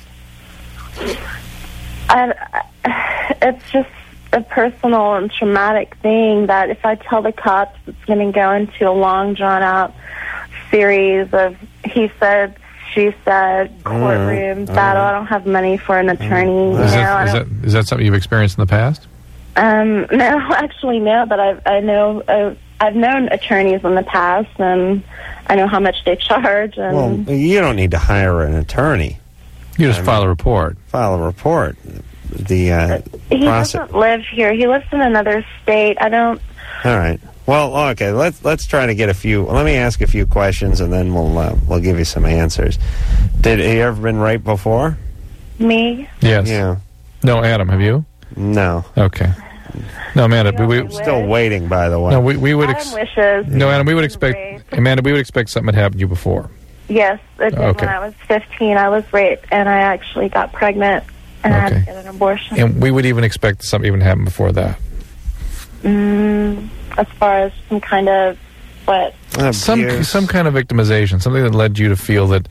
It's just a personal and traumatic thing that if I tell the cops, it's going to go into a long, drawn-out series of he said, she said, courtroom battle. I don't have money for an attorney. Is that something you've experienced in the past? No, actually, no. But I know I've known attorneys in the past, and I know how much they charge. And well, you don't need to hire an attorney. You just file a report. File a report. He doesn't live here. He lives in another state. I don't. All right. Well, okay. Let's try to get a few. Let me ask a few questions, and then we'll give you some answers. Did he ever been raped before? Me? Yes. Yeah. No, Adam, have you? No. Okay. No, Amanda, we still waiting. By the way. No, we would. Wishes. No, Adam, we would expect. Amanda, we would expect something had happened to you before. Yes, it did. Okay. When I was 15, I was raped, and I actually got pregnant, and I had to get an abortion. And we would even expect something even happened before that. As far as some kind of what? Some kind of victimization, something that led you to feel that,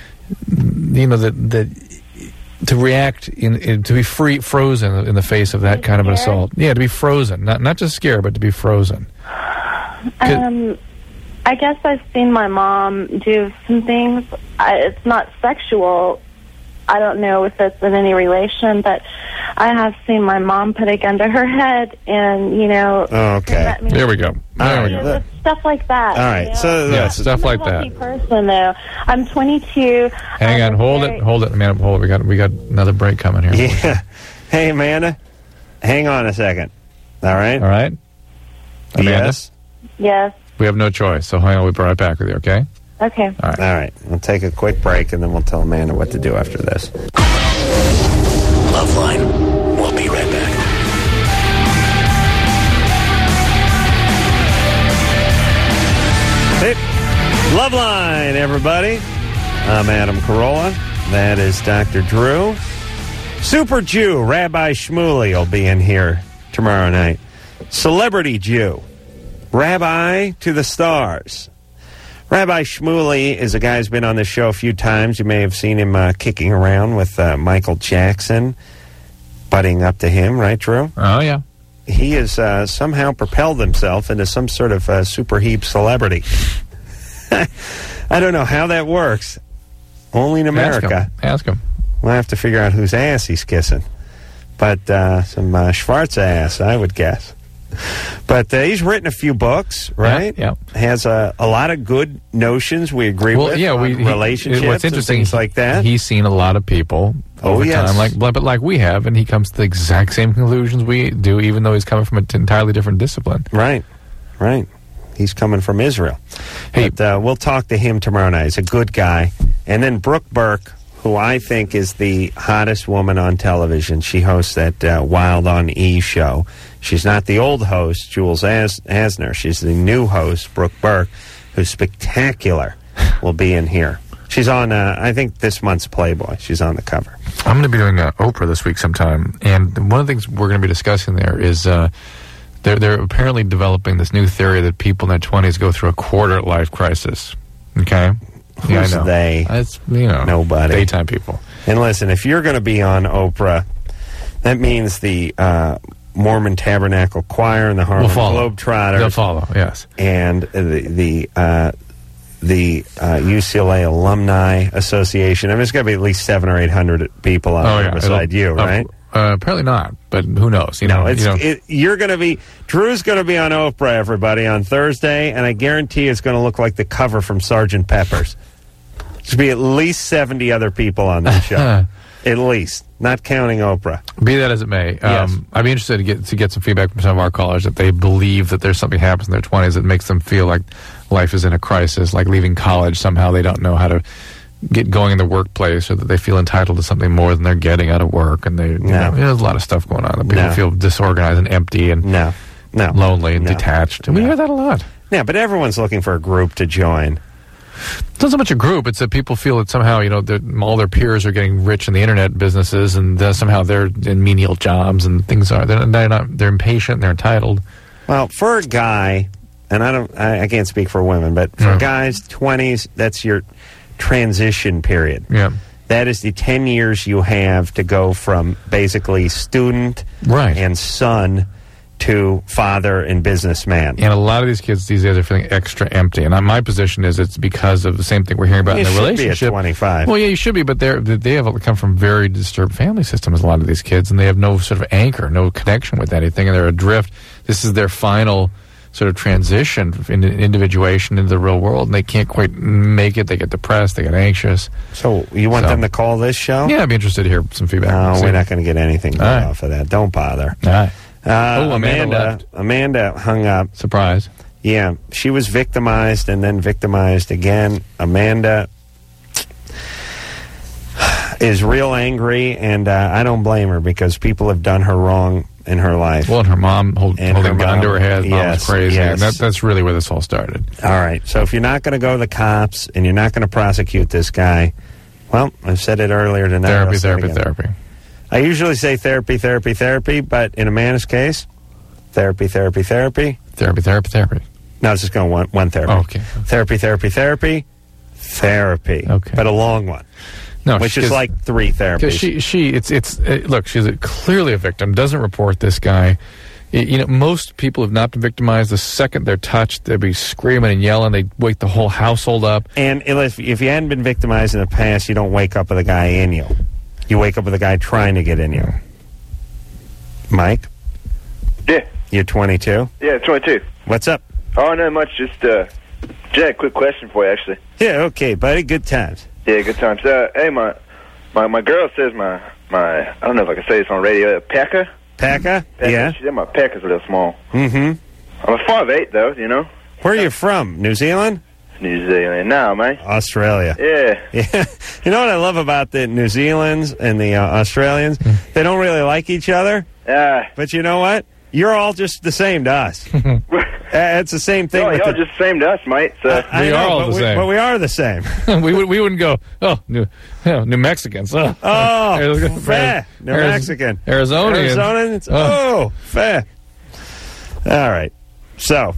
that to react to be frozen in the face of that kind of an assault. Yeah, to be frozen, not just scared, but to be frozen. I guess I've seen my mom do some things. It's not sexual. I don't know if it's in any relation, but I have seen my mom put a gun to her head and, okay. There we go. There we go. Stuff like that. All right. So stuff like that. I'm a healthy person, though. I'm 22. Hang on. Hold it, man. Hold it. We got another break coming here. Yeah. Hey, Amanda. Hang on a second. All right. All right. Amanda? Yes. We have no choice, so hang on. We'll be right back with you, okay? Okay. All right. We'll take a quick break, and then we'll tell Amanda what to do after this. Loveline. We'll be right back. Hey, Loveline, everybody. I'm Adam Carolla. That is Dr. Drew. Super Jew, Rabbi Shmuley will be in here tomorrow night. Celebrity Jew, Rabbi to the stars. Rabbi Shmuley is a guy who's been on this show a few times. You may have seen him kicking around with Michael Jackson, butting up to him, right, Drew? Oh, yeah. He has somehow propelled himself into some sort of super heap celebrity. I don't know how that works. Only in America. Ask him. We'll have to figure out whose ass he's kissing. But some Schwartz ass, I would guess. But he's written a few books, right? Yeah. Has a lot of good notions we agree with. Yeah, relationships. What's interesting, things like that. He's seen a lot of people over time, like we have, and he comes to the exact same conclusions we do, even though he's coming from an entirely different discipline. Right. He's coming from Israel. Hey, but, we'll talk to him tomorrow night. He's a good guy. And then Brooke Burke, who I think is the hottest woman on television. She hosts that Wild on E show. She's not the old host, Jules Asner. She's the new host, Brooke Burke, who's spectacular, will be in here. She's on, I think, this month's Playboy. She's on the cover. I'm going to be doing Oprah this week sometime, and one of the things we're going to be discussing there is they're apparently developing this new theory that people in their 20s go through a quarter-life crisis. Okay? Who's they? It's, nobody. Daytime people. And listen, if you're going to be on Oprah, that means the Mormon Tabernacle Choir and the Harlem Globetrotters. They'll follow, yes. And the UCLA Alumni Association. I mean, it's going to be at least 700 or 800 people out there beside you, right? Apparently not, but who knows? You're going to be. Drew's going to be on Oprah, everybody, on Thursday, and I guarantee it's going to look like the cover from Sgt. Pepper's. There'll be at least 70 other people on that show. At least, not counting Oprah. Be that as it may, yes. I'd be interested to get some feedback from some of our callers that they believe that there's something happens in their 20s that makes them feel like life is in a crisis, like leaving college. Somehow they don't know how to get going in the workplace, or that they feel entitled to something more than they're getting out of work, and there's a lot of stuff going on. People feel disorganized and empty and lonely and detached, and we hear that a lot. Yeah, but everyone's looking for a group to join. It's not so much a group; it's that people feel that somehow all their peers are getting rich in the internet businesses, and somehow they're in menial jobs, and things are they're impatient, they're entitled. Well, for a guy, and I can't speak for women, but for guys, 20s, that's your transition period. Yeah. That is the 10 years you have to go from basically student and son to father and businessman. And a lot of these kids these days are feeling extra empty. And my position is it's because of the same thing we're hearing about in the relationship. You should be at 25. Well, yeah, you should be, but they have come from very disturbed family systems, a lot of these kids, and they have no sort of anchor, no connection with anything, and they're adrift. This is their final sort of transition in individuation into the real world, and they can't quite make it. They get depressed, they get anxious. So you want them to call this show? Yeah, I'd be interested to hear some feedback. No, we're not going to get anything off of that. Don't bother. All right. Amanda hung up. Surprise. Yeah, she was victimized and then victimized again. Amanda is real angry, and I don't blame her because people have done her wrong in her life. Well, and her mom holding a gun to her head. Mom was crazy. Yes. And that's really where this all started. All right. So if you're not going to go to the cops and you're not going to prosecute this guy, well, I said it earlier tonight. Therapy. I usually say therapy, but in Amanda's case, therapy. Therapy. No, it's just going one therapy. Oh, okay. Therapy. Okay. But a long one. No, which is like 3 therapies. Look, she's clearly a victim. Doesn't report this guy. Most people have not been victimized. The second they're touched, they'll be screaming and yelling. They wake the whole household up. And if you hadn't been victimized in the past, you don't wake up with a guy in you. You wake up with a guy trying to get in you. Mike? Yeah. You're 22? Yeah, 22. What's up? Oh, not much. Just a quick question for you, actually. Yeah, okay, buddy. Good times. Yeah, good times. Hey, my girl says my I don't know if I can say this on radio. Pecker? Yeah. She said my pecker's a little small. Mm-hmm. I'm a 5'8", though. You know. Where are you from? New Zealand? New Zealand. No, man. Australia. Yeah. You know what I love about the New Zealanders and the Australians? They don't really like each other. But you know what? You're all just the same to us. It's the same thing. Y'all just the same to us, mate. So. We are all the same. But we are the same. we wouldn't go, New Mexicans. Fair. New Mexican. Arizonians. Fair. All right. So,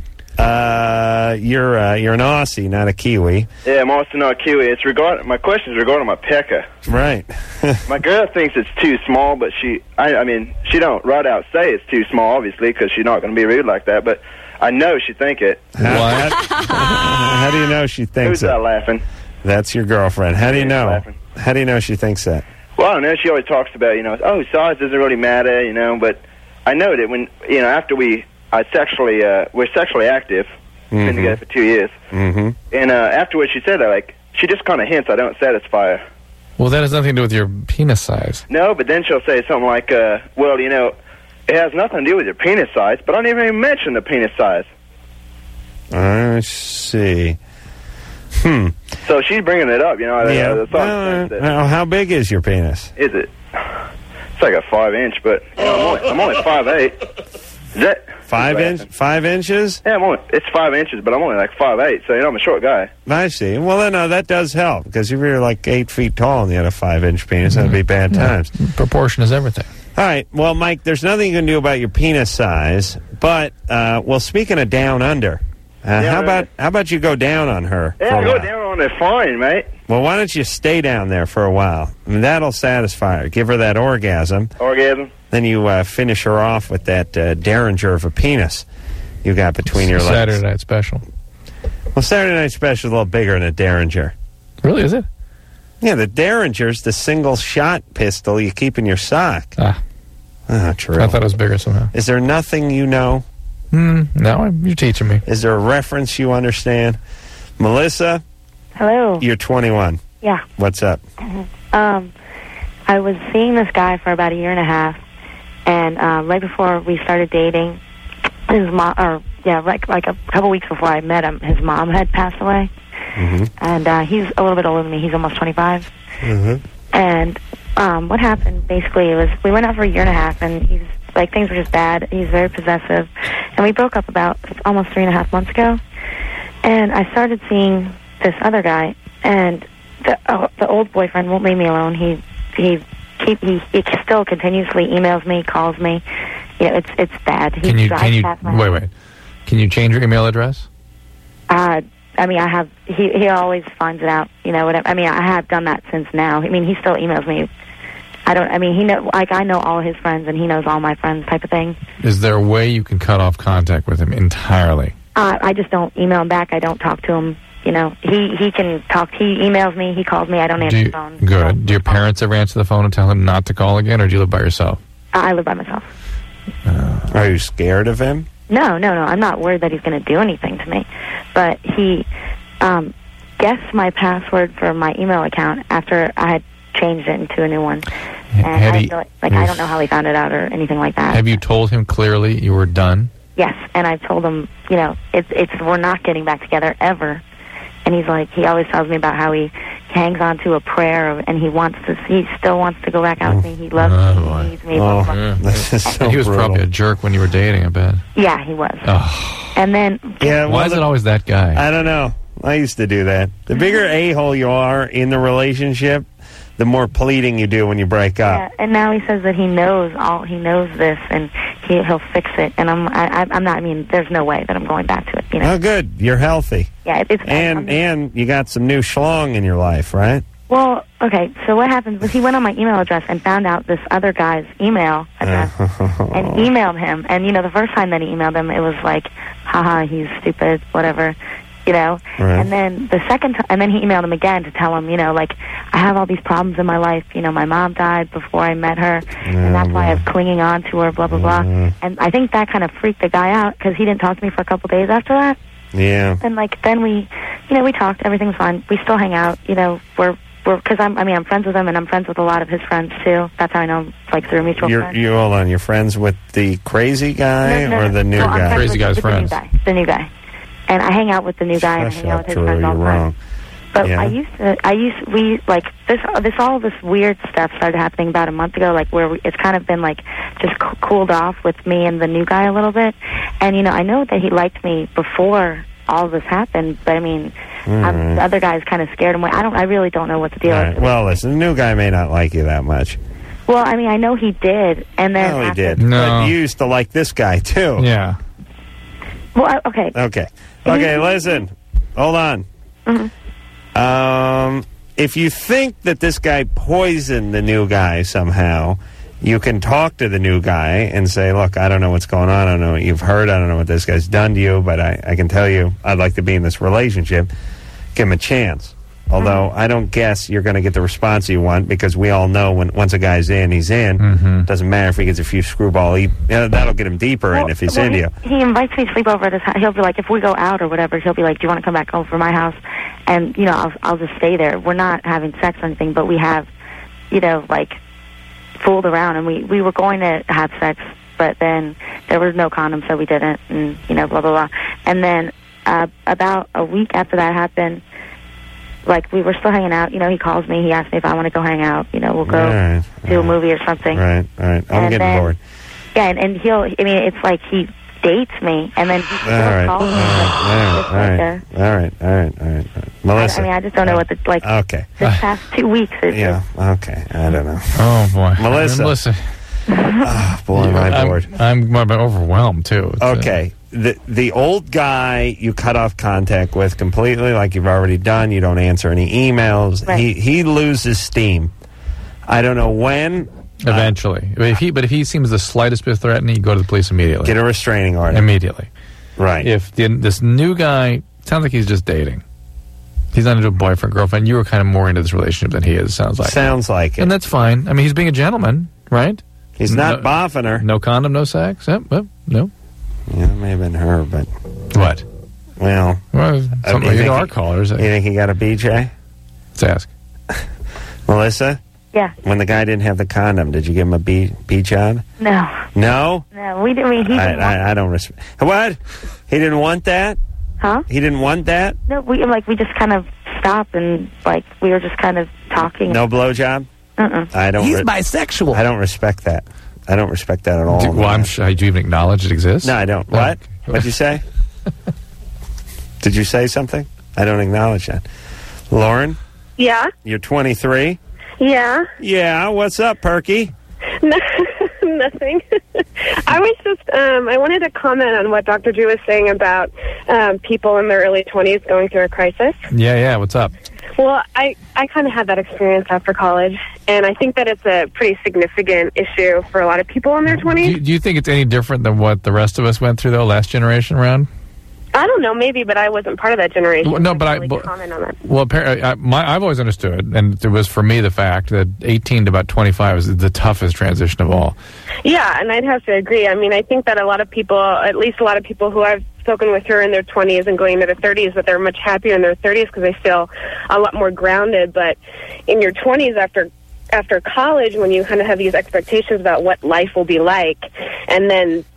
you're an Aussie, not a Kiwi. Yeah, I'm also not a Kiwi. My question is regarding my pecker. Right. My girl thinks it's too small, but she don't right out say it's too small, obviously, because she's not going to be rude like that, but I know she think it. What? How do you know she thinks Who's that laughing? That's your girlfriend. How do you know? Laughing. How do you know she thinks that? Well, I don't know. She always talks about, size doesn't really matter, but I know that when, after we're sexually active, been together for 2 years, and afterwards she said that, she just kind of hints I don't satisfy her. Well, that has nothing to do with your penis size. No, but then she'll say something like, it has nothing to do with your penis size, but I don't even mention the penis size. I see. So she's bringing it up, how big is your penis? Is it? It's like a 5-inch, but I'm only 5'8". Is that 5 inches? Yeah, it's 5 inches, but I'm only like 5'8", so I'm a short guy. I see. Well, then that does help, because if you're like 8 feet tall and you had a 5-inch penis, that'd be bad times. Proportion is everything. All right. Well, Mike, there's nothing you can do about your penis size, but speaking of down under, how about you go down on her? Yeah, go down on her fine, mate. Well, why don't you stay down there for a while? That'll satisfy her. Give her that orgasm. Then you finish her off with that derringer of a penis you got between your legs. Saturday Night Special. Well, Saturday Night Special is a little bigger than a derringer. Really, is it? Yeah, the derringer's the single-shot pistol you keep in your sock. True. I thought it was bigger somehow. Is there nothing you know? No, you're teaching me. Is there a reference you understand? Melissa? Hello. You're 21. Yeah. What's up? I was seeing this guy for about a year and a half, and right before we started dating, his mom, like a couple weeks before I met him, his mom had passed away. And he's a little bit older than me. He's almost 25. And what happened, basically, was we went out for a year and a half, and things were just bad. He's very possessive. And we broke up about almost 3.5 months ago. And I started seeing this other guy, and the old boyfriend won't leave me alone. He still continuously emails me, calls me. It's bad. Can you wait? Can you change your email address? I have. He always finds it out. I have done that since now. He still emails me. I know all his friends, and he knows all my friends, type of thing. Is there a way you can cut off contact with him entirely? I just don't email him back. I don't talk to him. He can talk. He emails me. He calls me. I don't answer the phone. Good. Do your parents ever answer the phone and tell him not to call again, or do you live by yourself? I live by myself. Are you scared of him? No. I'm not worried that he's going to do anything to me. But he guessed my password for my email account after I had changed it into a new one. And I don't know how he found it out or anything like that. Have you told him clearly you were done? Yes, and I told him, you know, it's we're not getting back together ever. And he's like, he always tells me about how he hangs on to a prayer, and he still wants to go back out with me. He loves me, he needs me. Blah, blah, blah. This is so he was brutal. probably a jerk when you were dating, I bet. Yeah, he was. Oh. And then... Yeah, why is it always that guy? I don't know. I used to do that. The bigger a-hole you are in the relationship, the more pleading you do when you break up. Yeah, and now he says that he knows this, and he'll fix it. And I'm not. I mean, there's no way that I'm going back to it. You know. Oh, good. You're healthy. Yeah, and you got some new schlong in your life, right? Well, okay. So what happened was he went on my email address and found out this other guy's email address and emailed him. And you know, the first time that he emailed him, it was like, haha, he's stupid, whatever. You know, right. And then the second time, and then he emailed him again to tell him, you know, like, I have all these problems in my life. You know, my mom died before I met her, and that's why I was clinging on to her, blah, blah, blah. And I think that kind of freaked the guy out, because he didn't talk to me for a couple days after that. Yeah. And, like, then we talked, everything was fine. We still hang out, you know, because I'm friends with him, and I'm friends with a lot of his friends, too. That's how I know him, like, through a mutual friend. Hold on, you're friends with the crazy guy or the new guy? Crazy guy's friends. The new guy. And I hang out with the new guy, and I hang out with his friends all the time. But yeah. All this weird stuff started happening about a month ago, like where it's kind of been like just cooled off with me and the new guy a little bit. And, you know, I know that he liked me before all this happened, but I mean, the other guy's kind of scared him away. I really don't know what the deal is. Well, listen, the new guy may not like you that much. Well, I mean, I know he did, and then he did. No. But you used to like this guy, too. Yeah. Well, okay. Okay, listen. Hold on. Mm-hmm. If you think that this guy poisoned the new guy somehow, you can talk to the new guy and say, look, I don't know what's going on. I don't know what you've heard. I don't know what this guy's done to you, but I can tell you I'd like to be in this relationship. Give him a chance. Although I don't guess you're going to get the response you want, because we all know once a guy's in, he's in. Doesn't matter if he gets a few screwball. That'll get him deeper in if he's into you. He invites me to sleep over at his house. He'll be like, if we go out or whatever, he'll be like, do you want to come back over to my house? And, you know, I'll just stay there. We're not having sex or anything, but we have, you know, like, fooled around. And we were going to have sex, but then there was no condom, so we didn't. And, you know, blah, blah, blah. And then about a week after that happened, like, we were still hanging out. You know, he calls me. He asks me if I want to go hang out. You know, we'll go do a movie or something. Right. I'm getting bored. Yeah, and it's like he dates me, and then he calls me. All right. Melissa. I just don't know what okay. This past 2 weeks is okay. I don't know. Oh, boy. Melissa. Oh, boy, am I bored. I'm overwhelmed, too. Okay. The old guy you cut off contact with completely, like you've already done. You don't answer any emails. Right. He loses steam. I don't know when. Eventually. But if he seems the slightest bit threatening, you go to the police immediately. Get a restraining order. Immediately. Right. If this new guy, sounds like he's just dating. He's not into a boyfriend, girlfriend. You were kind of more into this relationship than he is, sounds like. Sounds like it. And that's fine. I mean, he's being a gentleman, right? He's not boffing her. No condom, no sex? No. Yeah, it may have been her, but... What? Well... Some of our callers... You think he got a BJ? Let's ask. Melissa? Yeah. When the guy didn't have the condom, did you give him a B-job? No. No? No, we didn't. I don't respect... What? He didn't want that? Huh? He didn't want that? No, we just kind of stopped and, like, we were just kind of talking. No blowjob? I don't... He's bisexual. I don't respect that. I don't respect that at all. Do you even acknowledge it exists? No, I don't. What? What'd you say? Did you say something? I don't acknowledge that. Lauren? Yeah? You're 23? Yeah. Yeah, what's up, Perky? Nothing. I was just, I wanted to comment on what Dr. Drew was saying about people in their early 20s going through a crisis. Yeah, what's up? Well, I kind of had that experience after college, and I think that it's a pretty significant issue for a lot of people in their 20s. Do you think it's any different than what the rest of us went through, though, last generation around? I don't know, maybe, but I wasn't part of that generation. Well, no, but I can't comment on that. Well, I've always understood, and it was for me the fact that 18 to about 25 is the toughest transition of all. Yeah, and I'd have to agree. I mean, I think that a lot of people, at least a lot of people who I've spoken with who are in their 20s and going into their 30s, but they're much happier in their 30s because they feel a lot more grounded. But in your 20s, after college, when you kind of have these expectations about what life will be like, and then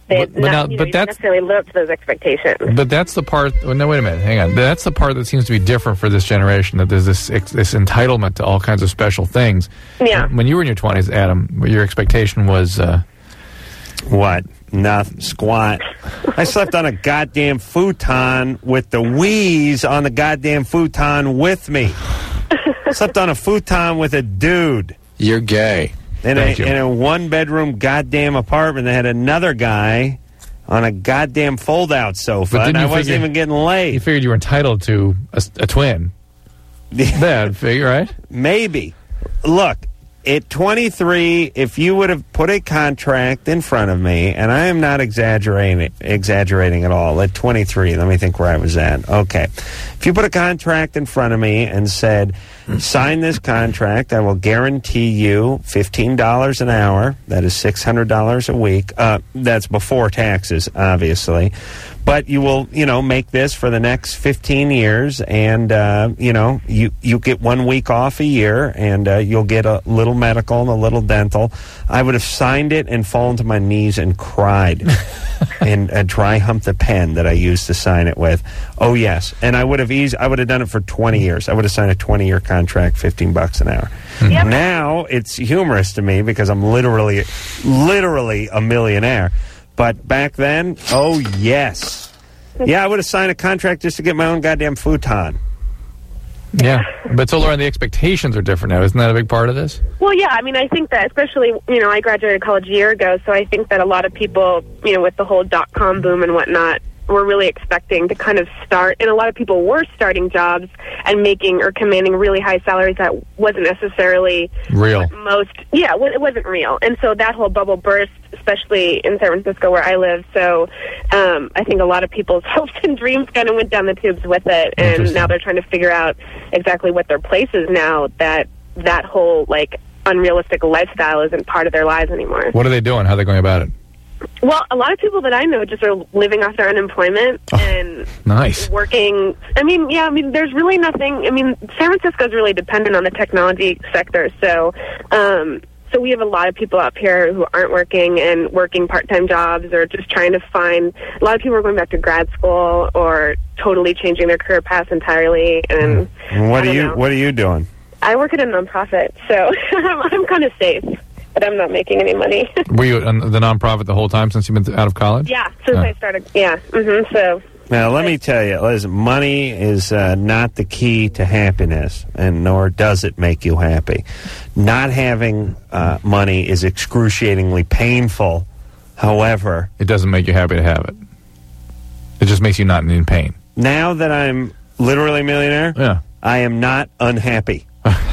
you don't necessarily live up to those expectations. But that's the part. Well, no, wait a minute. Hang on. That's the part that seems to be different for this generation. That there's this entitlement to all kinds of special things. Yeah. When you were in your 20s, Adam, your expectation was what? Nothing. Squat. I slept on a goddamn futon with the wheeze on the goddamn futon with me. Slept on a futon with a dude. You're gay. In a one-bedroom goddamn apartment that had another guy on a goddamn fold-out sofa, and I wasn't even getting laid. You figured you were entitled to a twin. That figure, right? Maybe. Look, at 23, if you would have put a contract in front of me, and I am not exaggerating at all, at 23, let me think where I was at. Okay. If you put a contract in front of me and said, sign this contract, I will guarantee you $15 an hour. That is $600 a week. That's before taxes, obviously. But you will, make this for the next 15 years, and, you get 1 week off a year, and you'll get a little medical and a little dental. I would have signed it and fallen to my knees and cried and dry humped the pen that I used to sign it with. Oh, yes. And I would have done it for 20 years. I would have signed a 20-year contract, $15 an hour. Yep. Now, it's humorous to me because I'm literally a millionaire. But back then, oh, yes. Yeah, I would have signed a contract just to get my own goddamn futon. Yeah, but so, Lauren, the expectations are different now. Isn't that a big part of this? Well, yeah, I mean, I think that especially, I graduated college a year ago, so I think that a lot of people, with the whole .com boom and whatnot, were really expecting to kind of start, and a lot of people were starting jobs and making or commanding really high salaries that wasn't necessarily real. It wasn't real. And so that whole bubble burst, especially in San Francisco where I live. So I think a lot of people's hopes and dreams kind of went down the tubes with it, and now they're trying to figure out exactly what their place is now that whole, unrealistic lifestyle isn't part of their lives anymore. What are they doing? How are they going about it? Well, a lot of people that I know just are living off their unemployment and nice. Working. There's really nothing. San Francisco is really dependent on the technology sector. So we have a lot of people up here who aren't working and working part-time jobs or just trying to find. A lot of people are going back to grad school or totally changing their career paths entirely. And what are you doing? I work at a nonprofit, so I'm kind of safe. But I'm not making any money. Were you in the nonprofit the whole time since you've been out of college? Yeah, since I started. Yeah. So. Now, let me tell you, listen, money is not the key to happiness, and nor does it make you happy. Not having money is excruciatingly painful. However, it doesn't make you happy to have it. It just makes you not in pain. Now that I'm literally a millionaire, I am not unhappy.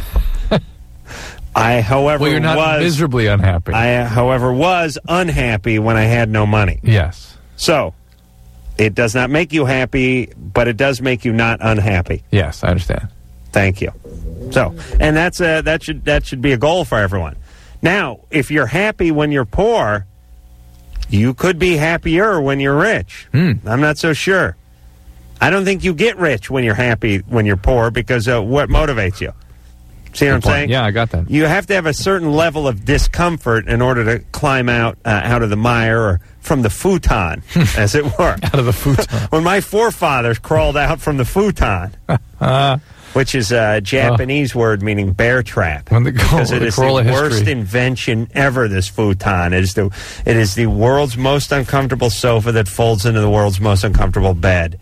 You're not miserably unhappy. I, however, was unhappy when I had no money. Yes. So, it does not make you happy, but it does make you not unhappy. Yes, I understand. Thank you. So, and that should be a goal for everyone. Now, if you're happy when you're poor, you could be happier when you're rich. I'm not so sure. I don't think you get rich when you're happy when you're poor because what motivates you? See what I'm saying? Yeah, I got that. You have to have a certain level of discomfort in order to climb out of the mire or from the futon, as it were. Out of the futon. When my forefathers crawled out from the futon, which is a Japanese word meaning bear trap. Because it is the worst invention ever, this futon. It is the world's most uncomfortable sofa that folds into the world's most uncomfortable bed.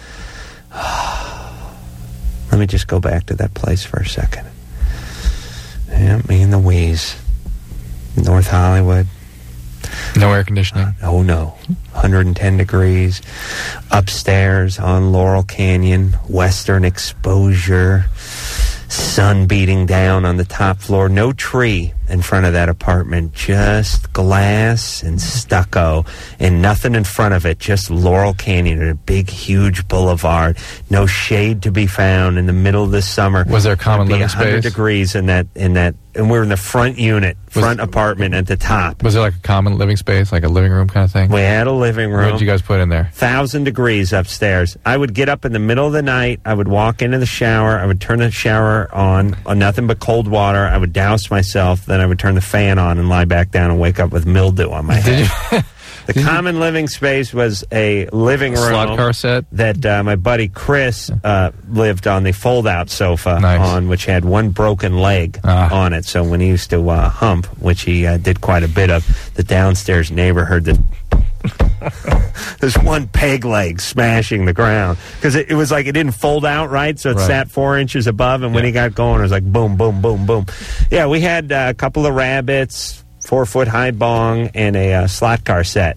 Let me just go back to that place for a second. Yeah, me and the wheeze. North Hollywood. No air conditioning? Oh, no. 110 degrees. Upstairs on Laurel Canyon. Western exposure. Sun beating down on the top floor. No tree in front of that apartment. Just glass and stucco. And nothing in front of it. Just Laurel Canyon and a big, huge boulevard. No shade to be found in the middle of the summer. Was there a common living space? 100 degrees in that, and we're in the front unit, apartment at the top. Was there like a common living space, like a living room kind of thing? We had a living room. What did you guys put in there? 1,000 degrees upstairs. I would get up in the middle of the night. I would walk into the shower. I would turn the shower on nothing but cold water. I would douse myself. Then I would turn the fan on and lie back down and wake up with mildew on my head. The common living space was a living room. Slot car set? That my buddy Chris lived on the fold-out sofa on, which had one broken leg on it. So when he used to hump, which he did quite a bit of, the downstairs neighbor heard the... There's one peg leg smashing the ground because it was like it didn't fold out right, so it sat 4 inches above, and when he got going, it was like boom, boom, boom, boom. Yeah, we had a couple of rabbits, 4-foot-high bong, and a slot car set.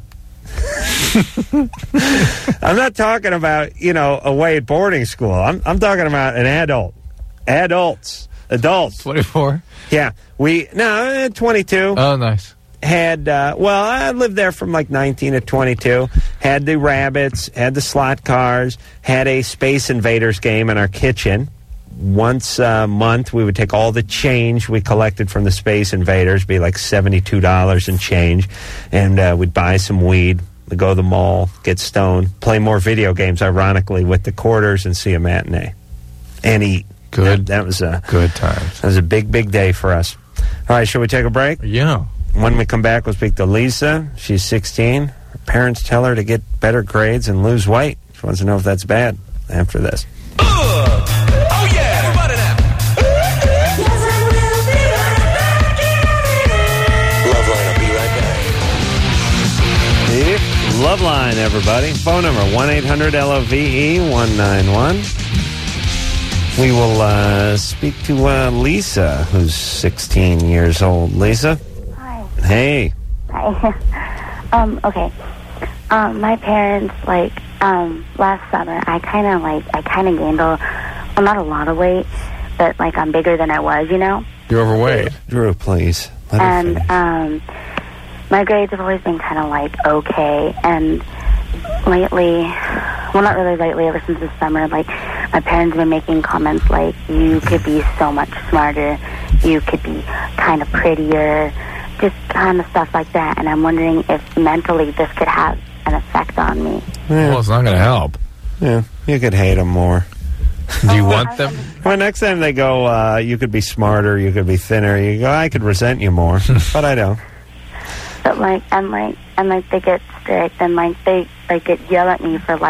I'm not talking about, away at boarding school. I'm talking about an adult. Adults. 24? Yeah. 22. Oh, nice. Had, I lived there from like 19 to 22. Had the rabbits, had the slot cars, had a Space Invaders game in our kitchen. Once a month, we would take all the change we collected from the Space Invaders, be like $72 and change, and we'd buy some weed, we'd go to the mall, get stoned, play more video games, ironically, with the quarters, and see a matinee. And eat. Good. That was a... Good times. That was a big, big day for us. All right, should we take a break? Yeah. When we come back, we'll speak to Lisa. She's 16. Her parents tell her to get better grades and lose weight. She wants to know if that's bad after this. Oh, yeah. Everybody now. Loveline, I'll be right back. Yep. Loveline, everybody. Phone number 1-800-LOVE-191. We will speak to Lisa, who's 16 years old. Lisa? Hey. Hi. Okay. My parents, last summer, I kind of gained not a lot of weight, but, I'm bigger than I was, You're overweight. Drew, please. And, my grades have always been kind of, okay, and lately, well, not really lately, ever since this summer, my parents have been making comments like, you could be so much smarter, you could be kind of prettier, just kind of stuff like that, and I'm wondering if mentally this could have an effect on me. Yeah. Well, it's not going to help. Yeah, you could hate them more. Do you want them? Well, next time they go, you could be smarter, you could be thinner, you go, I could resent you more, but I don't. But and they get strict, and they get yell at me for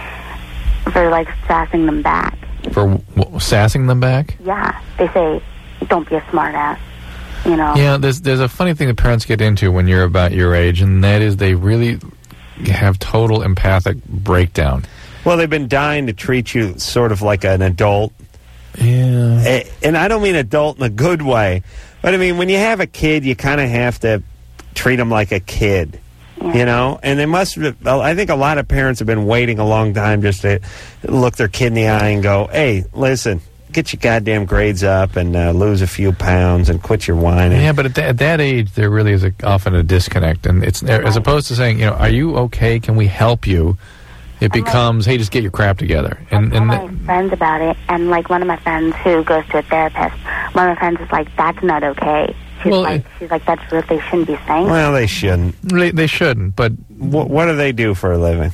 sassing them back. For sassing them back? Yeah, they say, don't be a smart ass. Yeah, there's a funny thing that parents get into when you're about your age, and that is they really have total empathic breakdown. Well, they've been dying to treat you sort of like an adult. Yeah. And I don't mean adult in a good way, but I mean when you have a kid, you kind of have to treat them like a kid. Yeah. And they must have, I think a lot of parents have been waiting a long time just to look their kid in the eye and go, hey, listen, get your goddamn grades up and lose a few pounds and quit your whining. Yeah, but at that age, there really is often a disconnect. And it's as opposed to saying, are you okay? Can we help you? It becomes, hey, just get your crap together. And my friends about it, and one of my friends who goes to a therapist, one of my friends is like, that's not okay. She's like, that's what they shouldn't be saying. Well, they shouldn't. They shouldn't, but... What do they do for a living?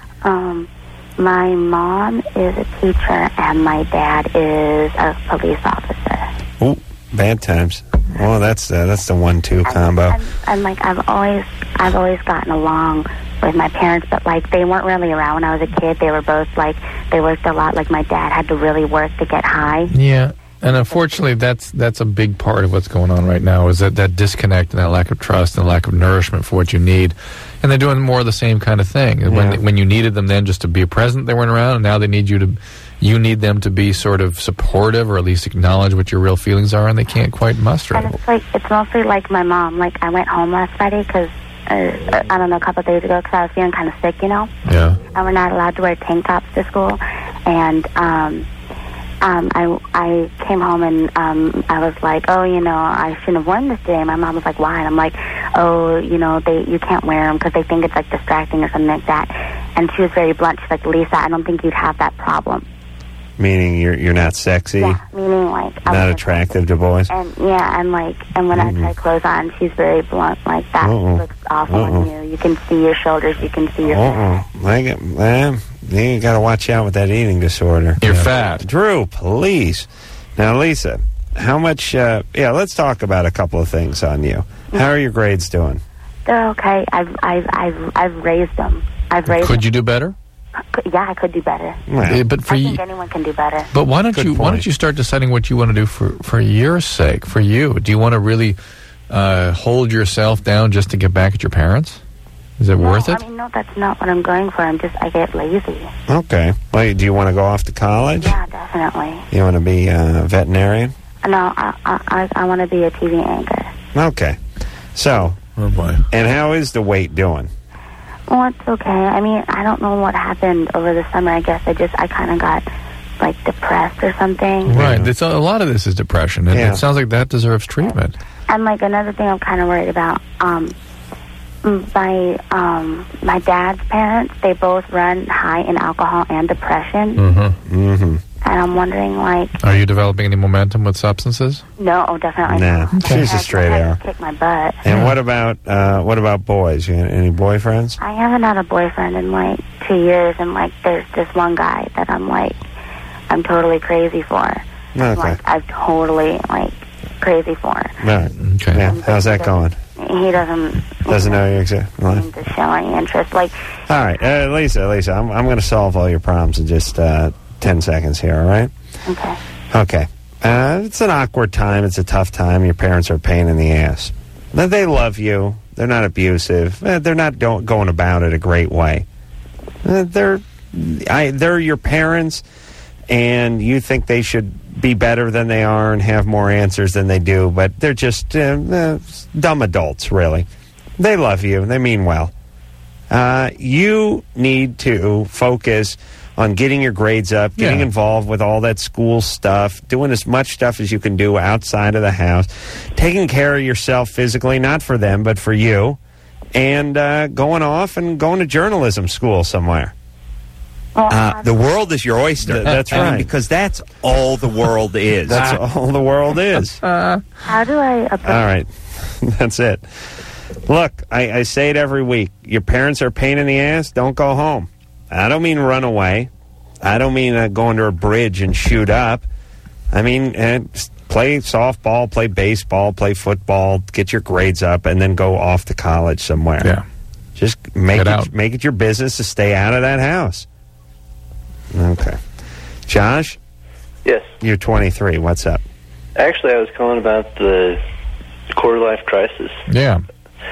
My mom is a teacher, and my dad is a police officer. Ooh, bad times. Well, that's the 1-2 combo. And I've always gotten along with my parents, but they weren't really around when I was a kid. They were both they worked a lot. My dad had to really work to get high. Yeah. And unfortunately, that's a big part of what's going on right now, is that disconnect and that lack of trust and lack of nourishment for what you need. And they're doing more of the same kind of thing. Yeah. When you needed them then just to be present, they weren't around, and now they need you need them to be sort of supportive or at least acknowledge what your real feelings are, and they can't quite muster it. And it's mostly like my mom. I went home last Friday because, I don't know, a couple of days ago because I was feeling kind of sick, Yeah. And we're not allowed to wear tank tops to school. And, I came home and I was like, oh, I shouldn't have worn this today. My mom was like, why? And I'm like, oh, you can't wear them because they think it's distracting or something like that. And she was very blunt. She's like, Lisa, I don't think you'd have that problem. Meaning you're not sexy? Yeah, meaning not attractive to boys? And when I try clothes on, she's very blunt. That looks awful on you. You can see your shoulders. You can see your you got to watch out with that eating disorder. You're fat. Drew, please. Now, Lisa, how much... let's talk about a couple of things on you. How are your grades doing? they're okay. I've raised them. Could you do better? Yeah, I could do better. But for I think anyone can do better. But why don't you start deciding what you want to do for your sake, for you? Do you want to really hold yourself down just to get back at your parents? Is it worth it? I mean, no, that's not what I'm going for. I get lazy. Okay. Well, do you want to go off to college? Yeah, definitely. You want to be a veterinarian? No, I want to be a TV anchor. Okay. So, oh boy. And how is the weight doing? Well, it's okay. I mean, I don't know what happened over the summer. I guess I kind of got, like, depressed or something. Right. It's a lot of this is depression. It sounds like that deserves treatment. And, like, another thing I'm kind of worried about, my dad's parents, they both run high in alcohol and depression. Mm-hmm. Mm-hmm. And I'm wondering, like... Are you developing any momentum with substances? No, definitely not. Nah, she's a straight arrow. Kick my butt. And what about boys? You got any boyfriends? I haven't had a boyfriend in, like, 2 years, and, like, there's this one guy that I'm totally crazy for. Okay. I'm totally, like, crazy for. Right. Okay. Yeah. How's that going? He doesn't know you exist. Seem to show any interest. Like, all right, Lisa, I'm going to solve all your problems in just 10 seconds here. All right? Okay. It's an awkward time. It's a tough time. Your parents are a pain in the ass. They love you. They're not abusive. They're not going about it a great way. They're your parents, and you think they should be better than they are and have more answers than they do, but they're just dumb adults, really. They love you. They mean well. You need to focus on getting your grades up, getting involved with all that school stuff, doing as much stuff as you can do outside of the house, taking care of yourself physically, not for them, but for you, and going off and going to journalism school somewhere. The world is your oyster. That's right. Because that's all the world is. That's all the world is. how do I... All right. That's it. Look, I say it every week. Your parents are a pain in the ass. Don't go home. I don't mean run away. I don't mean go under a bridge and shoot up. I mean play softball, play baseball, play football, get your grades up, and then go off to college somewhere. Yeah. Just make it your business to stay out of that house. Okay. Josh? Yes. You're 23. What's up? Actually, I was calling about the quarter-life crisis. Yeah.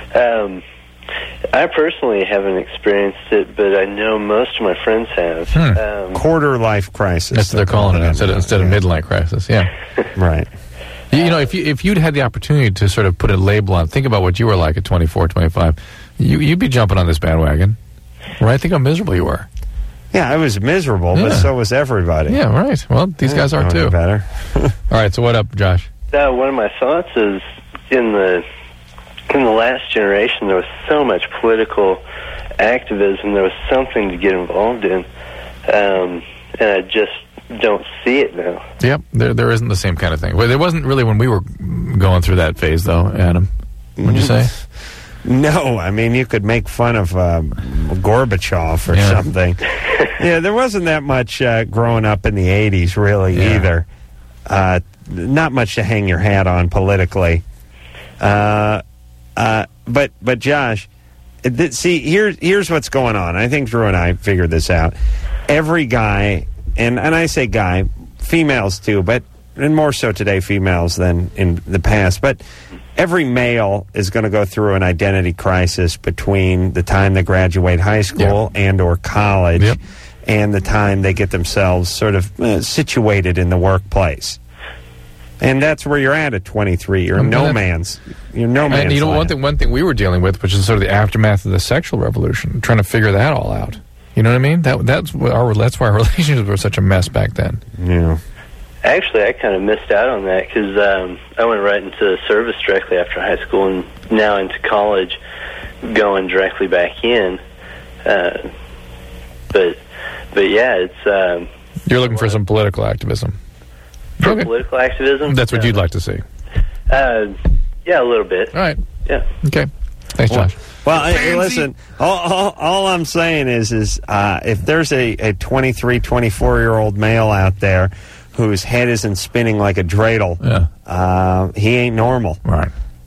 I personally haven't experienced it, but I know most of my friends have. Quarter-life crisis. That's what they're calling it instead of midlife crisis. Yeah. Right. You know, if you'd had the opportunity to sort of put a label on, think about what you were like at 24, 25, you'd be jumping on this bandwagon. Right? Think how miserable you were. Yeah, I was miserable, but so was everybody. Yeah, right. Well, these guys are too. Better. All right, so what up, Josh? One of my thoughts is in the last generation, there was so much political activism. There was something to get involved in, and I just don't see it now. Yep, there isn't the same kind of thing. Well, there wasn't really when we were going through that phase, though, Adam. What'd you say? No, I mean, you could make fun of Gorbachev or something. Yeah, there wasn't that much growing up in the 80s, really, either. Not much to hang your hat on politically. But Josh, see, here's what's going on. I think Drew and I figured this out. Every guy, and I say guy, females too, and more so today, females than in the past, but every male is going to go through an identity crisis between the time they graduate high school and or college and the time they get themselves sort of situated in the workplace. And that's where you're at 23. You're no man's. You're no man's. And you know, land. one thing we were dealing with, which is sort of the aftermath of the sexual revolution, trying to figure that all out. You know what I mean? That's why our relationships were such a mess back then. Yeah. Actually, I kind of missed out on that because I went right into the service directly after high school, and now into college, going directly back in. But yeah, it's. You're looking for some political activism. Political activism? That's what you'd like to see. Yeah, a little bit. All right. Yeah. Okay. Thanks, Josh. Well, listen, all I'm saying is if there's a 23, 24-year-old male out there whose head isn't spinning like a dreidel, he ain't normal. Right.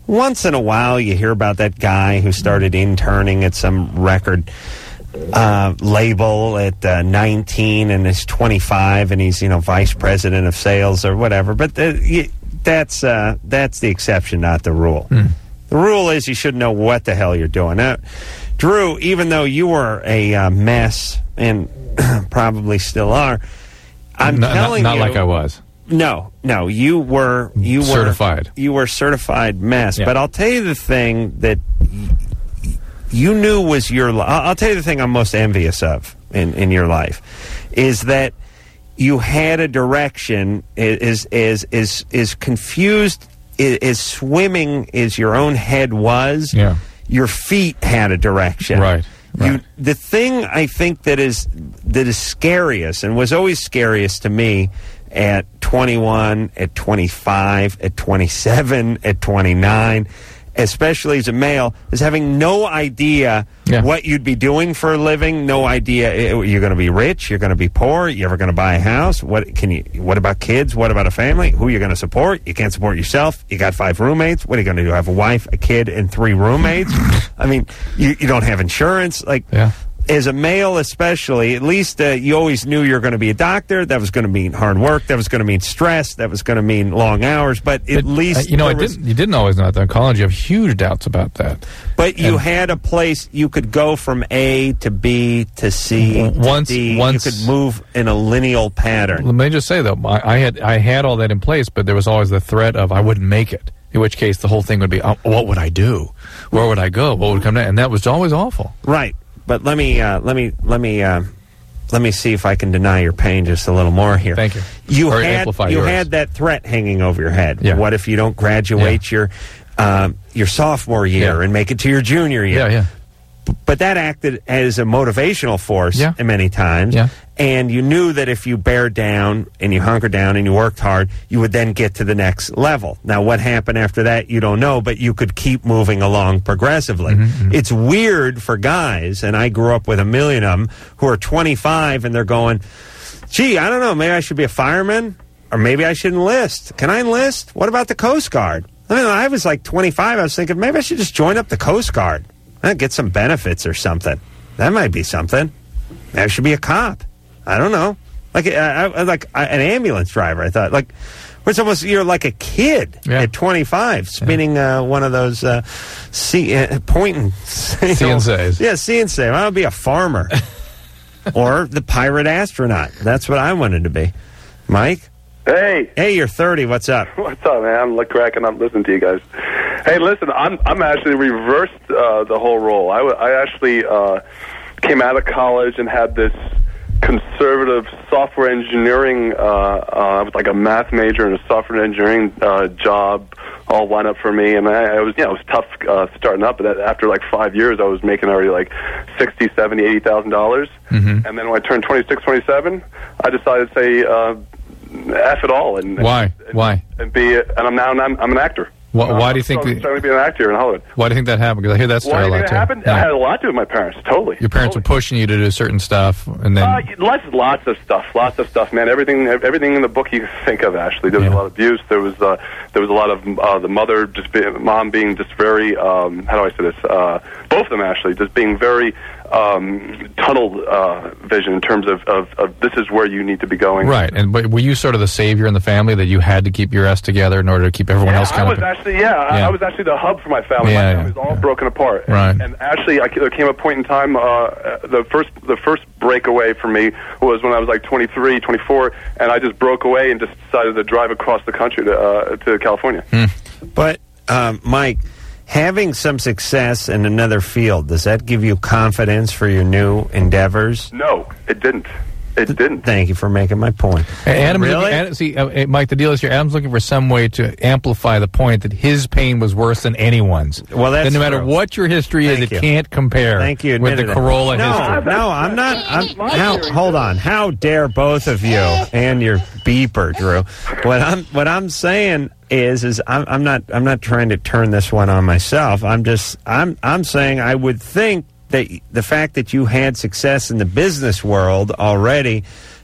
once in a while you hear about that guy who started interning at some record label at 19 and is 25 and he's, vice president of sales or whatever. But that's the exception, not the rule. The rule is you should know what the hell you're doing. Now, Drew, even though you were a mess and probably still are, I'm telling you, not like I was. No, you were certified. You were certified mess. Yeah. But I'll tell you the thing that you knew was your. I'll tell you the thing I'm most envious of in your life is that you had a direction. Is confused. As swimming as your own head was. Yeah. Your feet had a direction. Right. The thing I think that is scariest and was always scariest to me at 21, at 25, at 27, at 29, especially as a male, is having no idea what you'd be doing for a living, no idea you're going to be rich, you're going to be poor, you're ever going to buy a house, what about kids, what about a family, who you're going to support, you can't support yourself, you got 5 roommates, what are you going to do, have a wife, a kid, and 3 roommates? I mean, you don't have insurance, as a male especially, at least you always knew you were going to be a doctor. That was going to mean hard work. That was going to mean stress. That was going to mean long hours. But at least... you didn't always know that in college. You have huge doubts about that. But you had a place you could go from A to B to C to D. You could move in a lineal pattern. Let me just say, though, I had all that in place, but there was always the threat of I wouldn't make it. In which case, the whole thing would be, what would I do? Where would I go? What would come next? And that was always awful. Right. But let me see if I can deny your pain just a little more here. Thank you. You had that threat hanging over your head. Yeah. What if you don't graduate your sophomore year and make it to your junior year? Yeah. But that acted as a motivational force many times. Yeah. And you knew that if you bear down and you hunker down and you worked hard, you would then get to the next level. Now, what happened after that, you don't know, but you could keep moving along progressively. It's weird for guys, and I grew up with a million of them, who are 25 and they're going, gee, I don't know, maybe I should be a fireman, or maybe I should enlist. Can I enlist? What about the Coast Guard? I mean, I was like 25, I was thinking, maybe I should just join up the Coast Guard. Get some benefits or something. That might be something. Maybe I should be a cop. I don't know. Like an ambulance driver. I thought, it's almost you're like a kid at 25, spinning one of those pointing CNCs. Yeah, CNC. I would be a farmer or the pirate astronaut. That's what I wanted to be. Mike. Hey, you're 30. What's up? What's up, man? I'm cracking up listening to you guys. Hey, listen, I'm actually reversed the whole role. I actually came out of college and had this conservative software engineering, I was like a math major and a software engineering job all lined up for me, and it was tough starting up, but after like 5 years I was making already like $60,000, $70,000, $80,000, and then when I turned 26, 27, I decided to say F it all and why and I'm an actor. Why do you think? I'm trying to be an actor here in Hollywood. Why do you think that happened? Because I hear that story a lot too. Happened? Yeah. It had a lot to do with my parents. Totally. Your parents were pushing you to do certain stuff, and then lots of stuff, man. Everything in the book you can think of. Actually, there was a lot of abuse. There was a lot of the mother mom being just very how do I say this? Both of them actually just being very tunnel vision in terms of this is where you need to be going. Right. And but were you sort of the savior in the family that you had to keep your S together in order to keep everyone else kind of? I was actually the hub for my family. My family was all broken apart. Right. And actually, there came a point in time. The first breakaway for me was when I was like 23, 24, and I just broke away and just decided to drive across the country to California. But Mike, having some success in another field, does that give you confidence for your new endeavors? No, it didn't. It didn't. Thank you for making my point. Adam, really? Mike, the deal is here. Adam's looking for some way to amplify the point that his pain was worse than anyone's. Well, that's no matter true. what your history is, it can't compare Thank you, with the Corolla history. No, I'm not. Hold on. How dare both of you and your beeper, Drew? What I'm saying is I'm not trying to turn this one on myself. I'm saying I would think that the fact that you had success in the business world already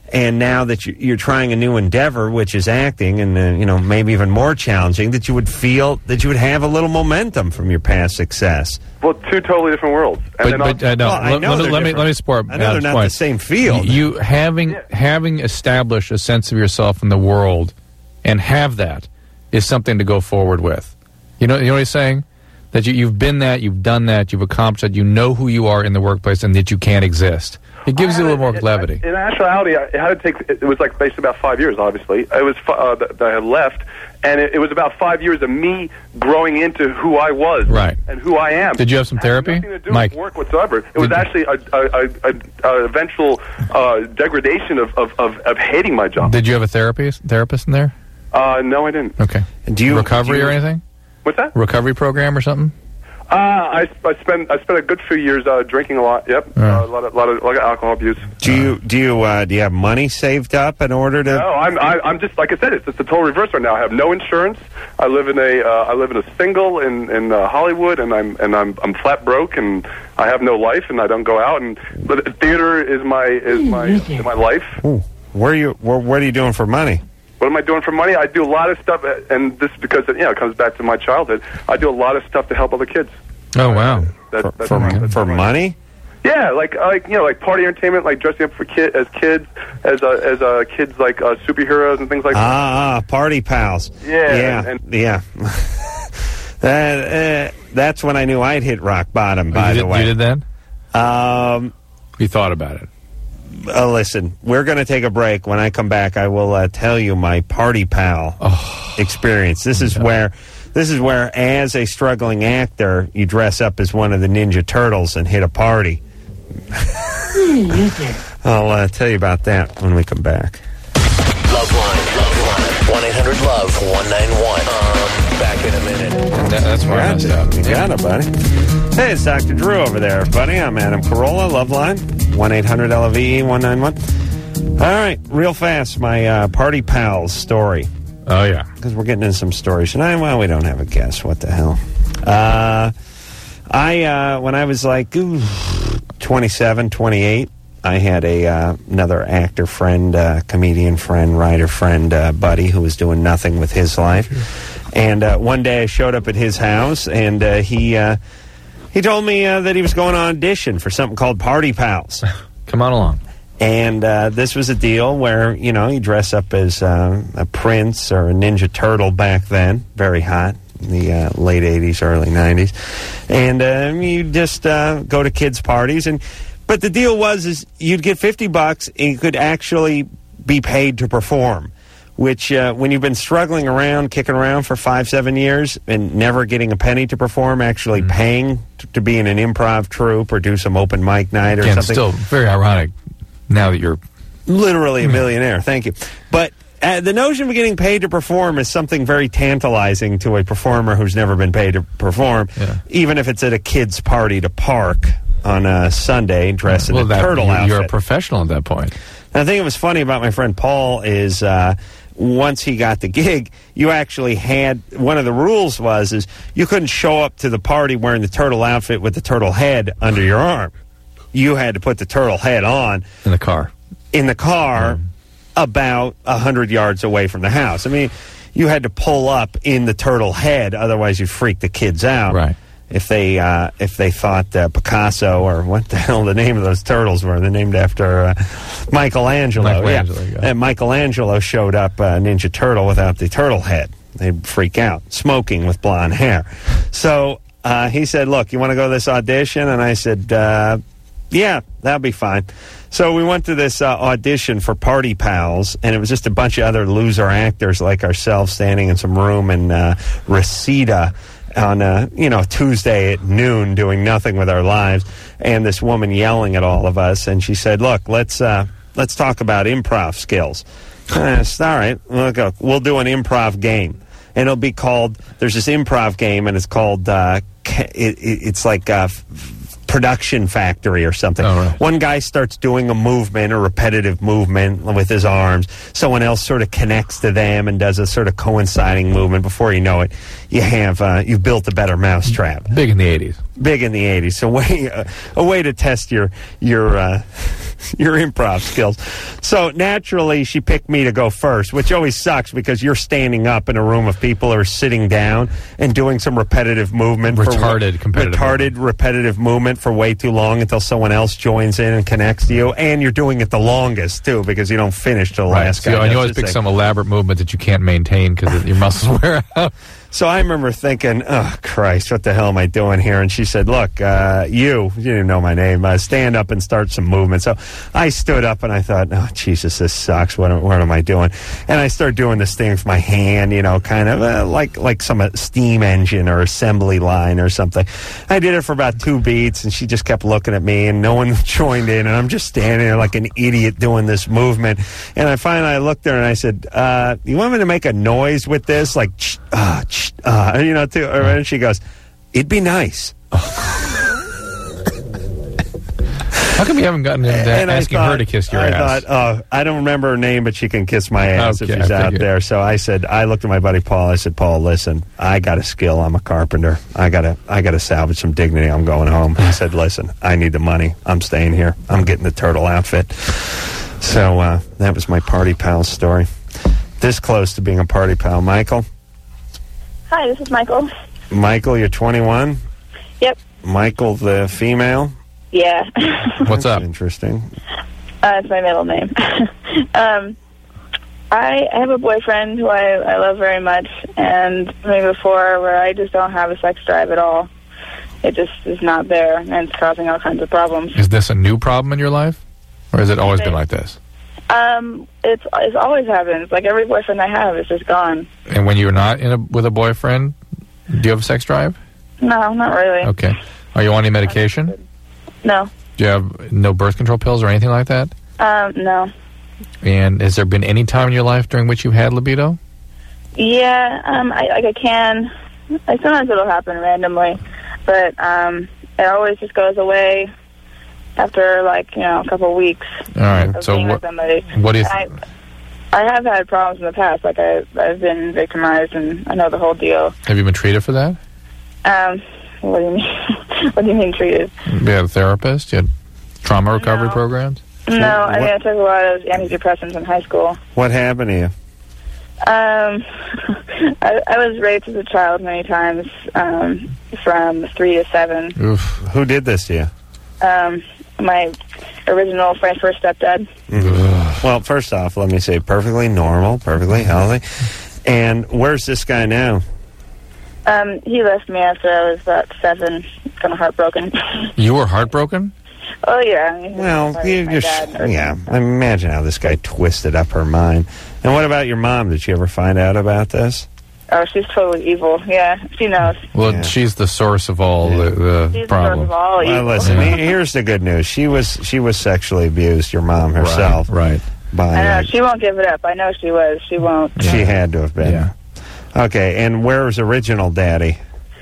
and now that you're trying a new endeavor, which is acting, and maybe even more challenging, that you would feel that you would have a little momentum from your past success. Well, two totally different worlds. And let me support. I know they're not the same field. You having established a sense of yourself in the world, and have that, is something to go forward with. You know what he's saying? That you've been that, you've done that, you've accomplished that, you know who you are in the workplace, and that you can't exist. It gives you a little more levity. In actuality, it was like basically about 5 years, obviously. It was that I had left, and it was about 5 years of me growing into who I was and who I am. Did you have some therapy? Nothing to do Mike? with work whatsoever. It was actually a eventual degradation of hating my job. Did you have a therapist in there? No, I didn't. Okay. Recovery or anything? What's that? Recovery program or something? I spent a good few years drinking a lot. Yep, a lot of alcohol abuse. Do you have money saved up in order to? No, I'm just like I said. It's the total reverse right now. I have no insurance. I live in a single in Hollywood, and I'm flat broke, and I have no life, and I don't go out. But theater is my life. Ooh. What are you doing for money? What am I doing for money? I do a lot of stuff, and this because it comes back to my childhood. I do a lot of stuff to help other kids. Oh wow! For money? Yeah, like party entertainment, like dressing up for kids as kids like superheroes and things like that. Party pals. Yeah. That's when I knew I'd hit rock bottom. By the way, you did that. You thought about it. Listen, we're going to take a break. When I come back, I will tell you my party pal experience. This is where, as a struggling actor, you dress up as one of the Ninja Turtles and hit a party. I'll tell you about that when we come back. Loveline. 1-800-LOVE-191. Back in a minute. That's where I messed up. You got it, buddy. Hey, it's Dr. Drew over there, buddy. I'm Adam Carolla, Loveline. 1-800-LOVE-191. All right, real fast, my party pals story. Oh, yeah. Because we're getting into some stories tonight. Well, we don't have a guess. What the hell? When I was like 27, 28, I had another actor friend, comedian friend, writer friend, buddy, who was doing nothing with his life. And one day I showed up at his house, and he told me that he was going on audition for something called Party Pals. Come on along. And this was a deal where, you dress up as a prince or a Ninja Turtle back then. Very hot. In the late 80s, early 90s. And you just go to kids' parties. But the deal was you'd get $50 and you could actually be paid to perform. Which, when you've been struggling around, kicking around for 5-7 years and never getting a penny to perform, actually paying to be in an improv troupe or do some open mic night or something. Still very ironic now that you're literally a millionaire. Thank you. But the notion of getting paid to perform is something very tantalizing to a performer who's never been paid to perform, even if it's at a kid's party to park on a Sunday dressed in a turtle outfit. You're a professional at that point. And the thing that was funny about my friend Paul is once he got the gig, you actually had, one of the rules was you couldn't show up to the party wearing the turtle outfit with the turtle head under your arm. You had to put the turtle head on. In the car. About 100 yards away from the house. I mean, you had to pull up in the turtle head, otherwise you'd freak the kids out. Right. If they thought Picasso, or what the hell the name of those turtles were, they're named after Michelangelo. And Michelangelo showed up Ninja Turtle without the turtle head. They'd freak out, smoking with blonde hair. So he said, look, you want to go to this audition? And I said, yeah, that'll be fine. So we went to this audition for Party Pals, and it was just a bunch of other loser actors like ourselves standing in some room in Reseda on Tuesday at noon doing nothing with our lives, and this woman yelling at all of us, and she said, look, let's talk about improv skills. I said, all right, we'll do an improv game, and it'll be called, there's this improv game, and it's called it's like Production Factory or something. Oh, right. One guy starts doing a repetitive movement with his arms. Someone else sort of connects to them and does a sort of coinciding movement. Before you know it, you've built a better mousetrap. Big in the 80s. Big in the 80s. So a way to test your your improv skills. So naturally, she picked me to go first, which always sucks because you're standing up in a room of people who are sitting down and doing some repetitive movement. Repetitive movement for way too long until someone else joins in and connects to you. And you're doing it the longest, too, because you don't finish till the last guy. So, and you always pick some elaborate movement that you can't maintain because your muscles wear out. So I remember thinking, oh, Christ, what the hell am I doing here? And she said, look, you didn't know my name, stand up and start some movement. So I stood up and I thought, oh, Jesus, this sucks. What am I doing? And I started doing this thing with my hand, kind of like some steam engine or assembly line or something. I did it for about 2 beats, and she just kept looking at me, and no one joined in, and I'm just standing there like an idiot doing this movement. And I finally looked at her and I said, you want me to make a noise with this? Like, and she goes, it'd be nice. How come you haven't gotten into asking her to kiss your ass? I don't remember her name, but she can kiss my ass if she's out there. So I looked at my buddy Paul. I said, Paul, listen, I got a skill. I'm a carpenter. I gotta salvage some dignity. I'm going home. He said, listen, I need the money. I'm staying here. I'm getting the turtle outfit. So that was my party pal story. This close to being a party pal. Michael? Hi, this is Michael. Michael, you're 21? Yep. Michael, the female? Yeah. What's up? Interesting. It's my middle name. I have a boyfriend who I love very much, and maybe before where I just don't have a sex drive at all. It just is not there, and it's causing all kinds of problems. Is this a new problem in your life, or has it always been like this? It's always happens. Like every boyfriend I have is just gone. And when you're not with a boyfriend, do you have a sex drive? No, not really. Okay. Are you on any medication? No. Do you have no birth control pills or anything like that? No. And has there been any time in your life during which you had libido? Yeah, I can. Like sometimes it'll happen randomly, but it always just goes away after a couple of weeks. All right. So what do you? I have had problems in the past. Like I've been victimized, and I know the whole deal. Have you been treated for that? What do you mean? What do you mean treated? You had a therapist? You had trauma recovery programs? No, I took a lot of antidepressants in high school. What happened to you? I was raped as a child many times, from 3 to 7. Oof. Who did this to you? My first stepdad. Mm-hmm. Well, first off, let me say perfectly normal, perfectly healthy. And where's this guy now? He left me after I was about 7, kind of heartbroken. You were heartbroken? Oh, yeah. Well, imagine how this guy twisted up her mind. And what about your mom? Did she ever find out about this? Oh, she's totally evil. Yeah, she knows. Well, she's the source of all the problems. Of all evil. Well, listen, here's the good news. She was sexually abused, your mom herself. Right. By, I know, she won't give it up. I know she was. She won't. She had to have been. Yeah. Okay, and where was original daddy?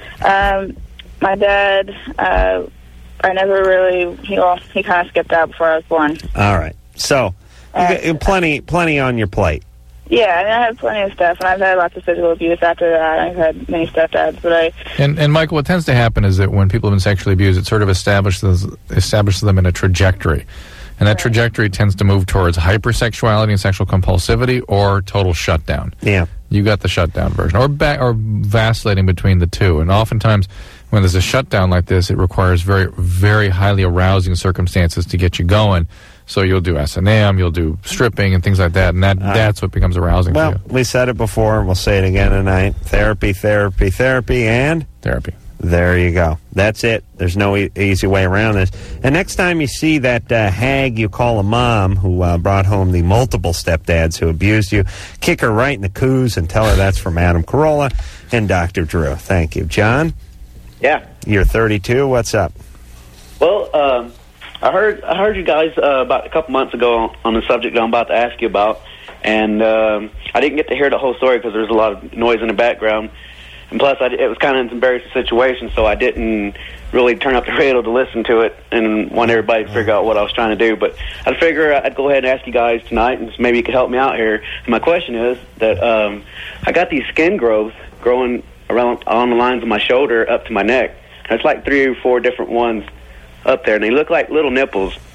My dad, I never really, he kind of skipped out before I was born. All right. So, you got plenty on your plate. Yeah, I had plenty of stuff, and I've had lots of physical abuse after that. I've had many stepdads, but And Michael, what tends to happen is that when people have been sexually abused, it sort of establishes them in a trajectory. And that trajectory tends to move towards hypersexuality and sexual compulsivity or total shutdown. Yeah. You got the shutdown version. Or vacillating between the two. And oftentimes, when there's a shutdown like this, it requires very, very highly arousing circumstances to get you going. So you'll do S&M, you'll do stripping and things like that, and that's what becomes arousing for you. Well, we said it before, and we'll say it again tonight. Therapy, and... Therapy. There you go. That's it. There's no easy way around this. And next time you see that hag you call a mom who brought home the multiple stepdads who abused you, kick her right in the coos and tell her that's from Adam Carolla and Dr. Drew. Thank you. John? Yeah. You're 32. What's up? Well, I heard you guys about a couple months ago on the subject I'm about to ask you about, and I didn't get to hear the whole story because there was a lot of noise in the background. And plus, it was kind of an embarrassing situation, so I didn't really turn up the radio to listen to it and want everybody to figure out what I was trying to do. But I figure I'd go ahead and ask you guys tonight, and maybe you could help me out here. And my question is that I got these skin growths growing around on the lines of my shoulder up to my neck. And it's like 3 or 4 different ones up there, and they look like little nipples.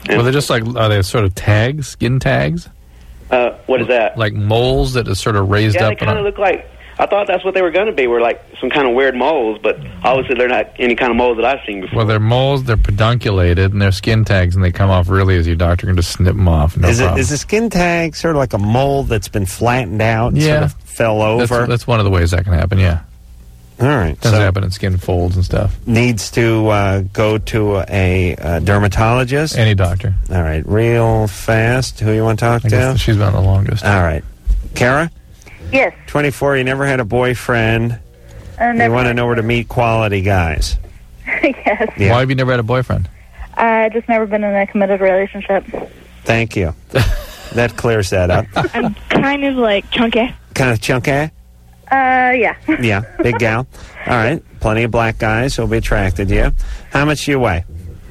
Well, they're just like, are they sort of tags, skin tags? What is that? Like moles that are sort of raised Yeah, up? they kind of look like, I thought that's what they were going to be, were like some kind of weird moles, but obviously they're not any kind of moles that I've seen before. Well, they're moles, they're pedunculated, and they're skin tags, and they come off really easy. Doctor can just snip them off. No problem. Is a skin tag sort of like a mole that's been flattened out and sort of fell over? That's one of the ways that can happen, yeah. All right. Doesn't happen in skin folds and stuff. Needs to go to a dermatologist? Any doctor. All right. Real fast. Who you want to talk to? She's been the longest. All right. Kara? Yes. 24, you never had a boyfriend. You Never. want to know where to meet quality guys. Yes. Yeah. Why have you never had a boyfriend? Just never been in a committed relationship. Thank you. That clears that up. I'm kind of like chunky. Kind of chunky? Yeah. Yeah, big gal. All right, plenty of black guys who'll be attracted to you. How much do you weigh?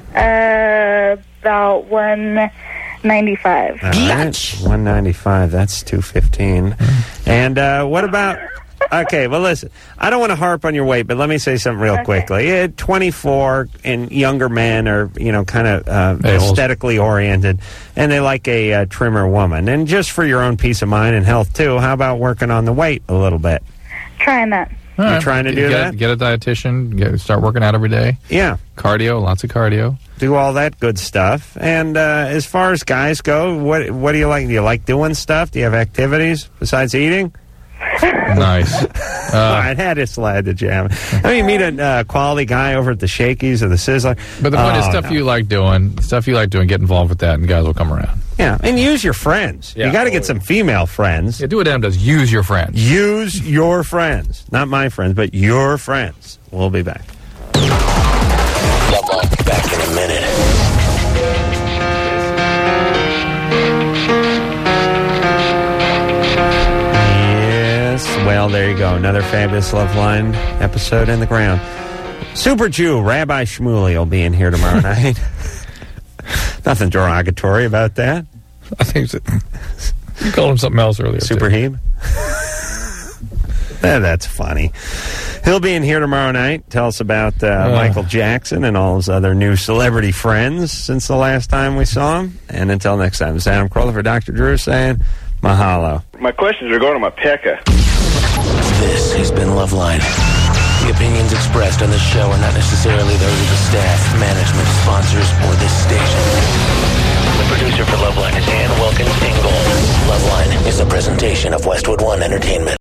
About 195. All right, 195. That's 215. And what about... Okay, well, listen, I don't want to harp on your weight, but let me say something real quickly. 24 and younger men are, kind of aesthetically oriented, and they like a trimmer woman. And just for your own peace of mind and health, too, how about working on the weight a little bit? Trying that. You're trying to do that? Get a dietitian, start working out every day. Yeah. Cardio, lots of cardio. Do all that good stuff. And as far as guys go, what do you like? Do you like doing stuff? Do you have activities besides eating? Nice. I had to slide the jam. I mean, you meet a quality guy over at the Shakey's or the Sizzler. But the point is stuff you like doing, get involved with that, and guys will come around. Yeah, and use your friends. Yeah. You got to get some female friends. Yeah, do what Adam does. Use your friends. Use your friends. Not my friends, but your friends. We'll be back. Back in a minute. Well, there you go. Another fabulous Loveline episode in the ground. Super Jew, Rabbi Shmuley will be in here tomorrow night. Nothing derogatory about that. I think you called him something else earlier. Super Heeb? That's funny. He'll be in here tomorrow night. Tell us about Michael Jackson and all his other new celebrity friends since the last time we saw him. And until next time, this is Adam Carolla for Dr. Drew saying mahalo. My questions are going to my pecker. This has been Loveline. The opinions expressed on this show are not necessarily those of the staff, management, sponsors, or this station. The producer for Loveline is Ann Wilkins Ingold. Loveline is a presentation of Westwood One Entertainment.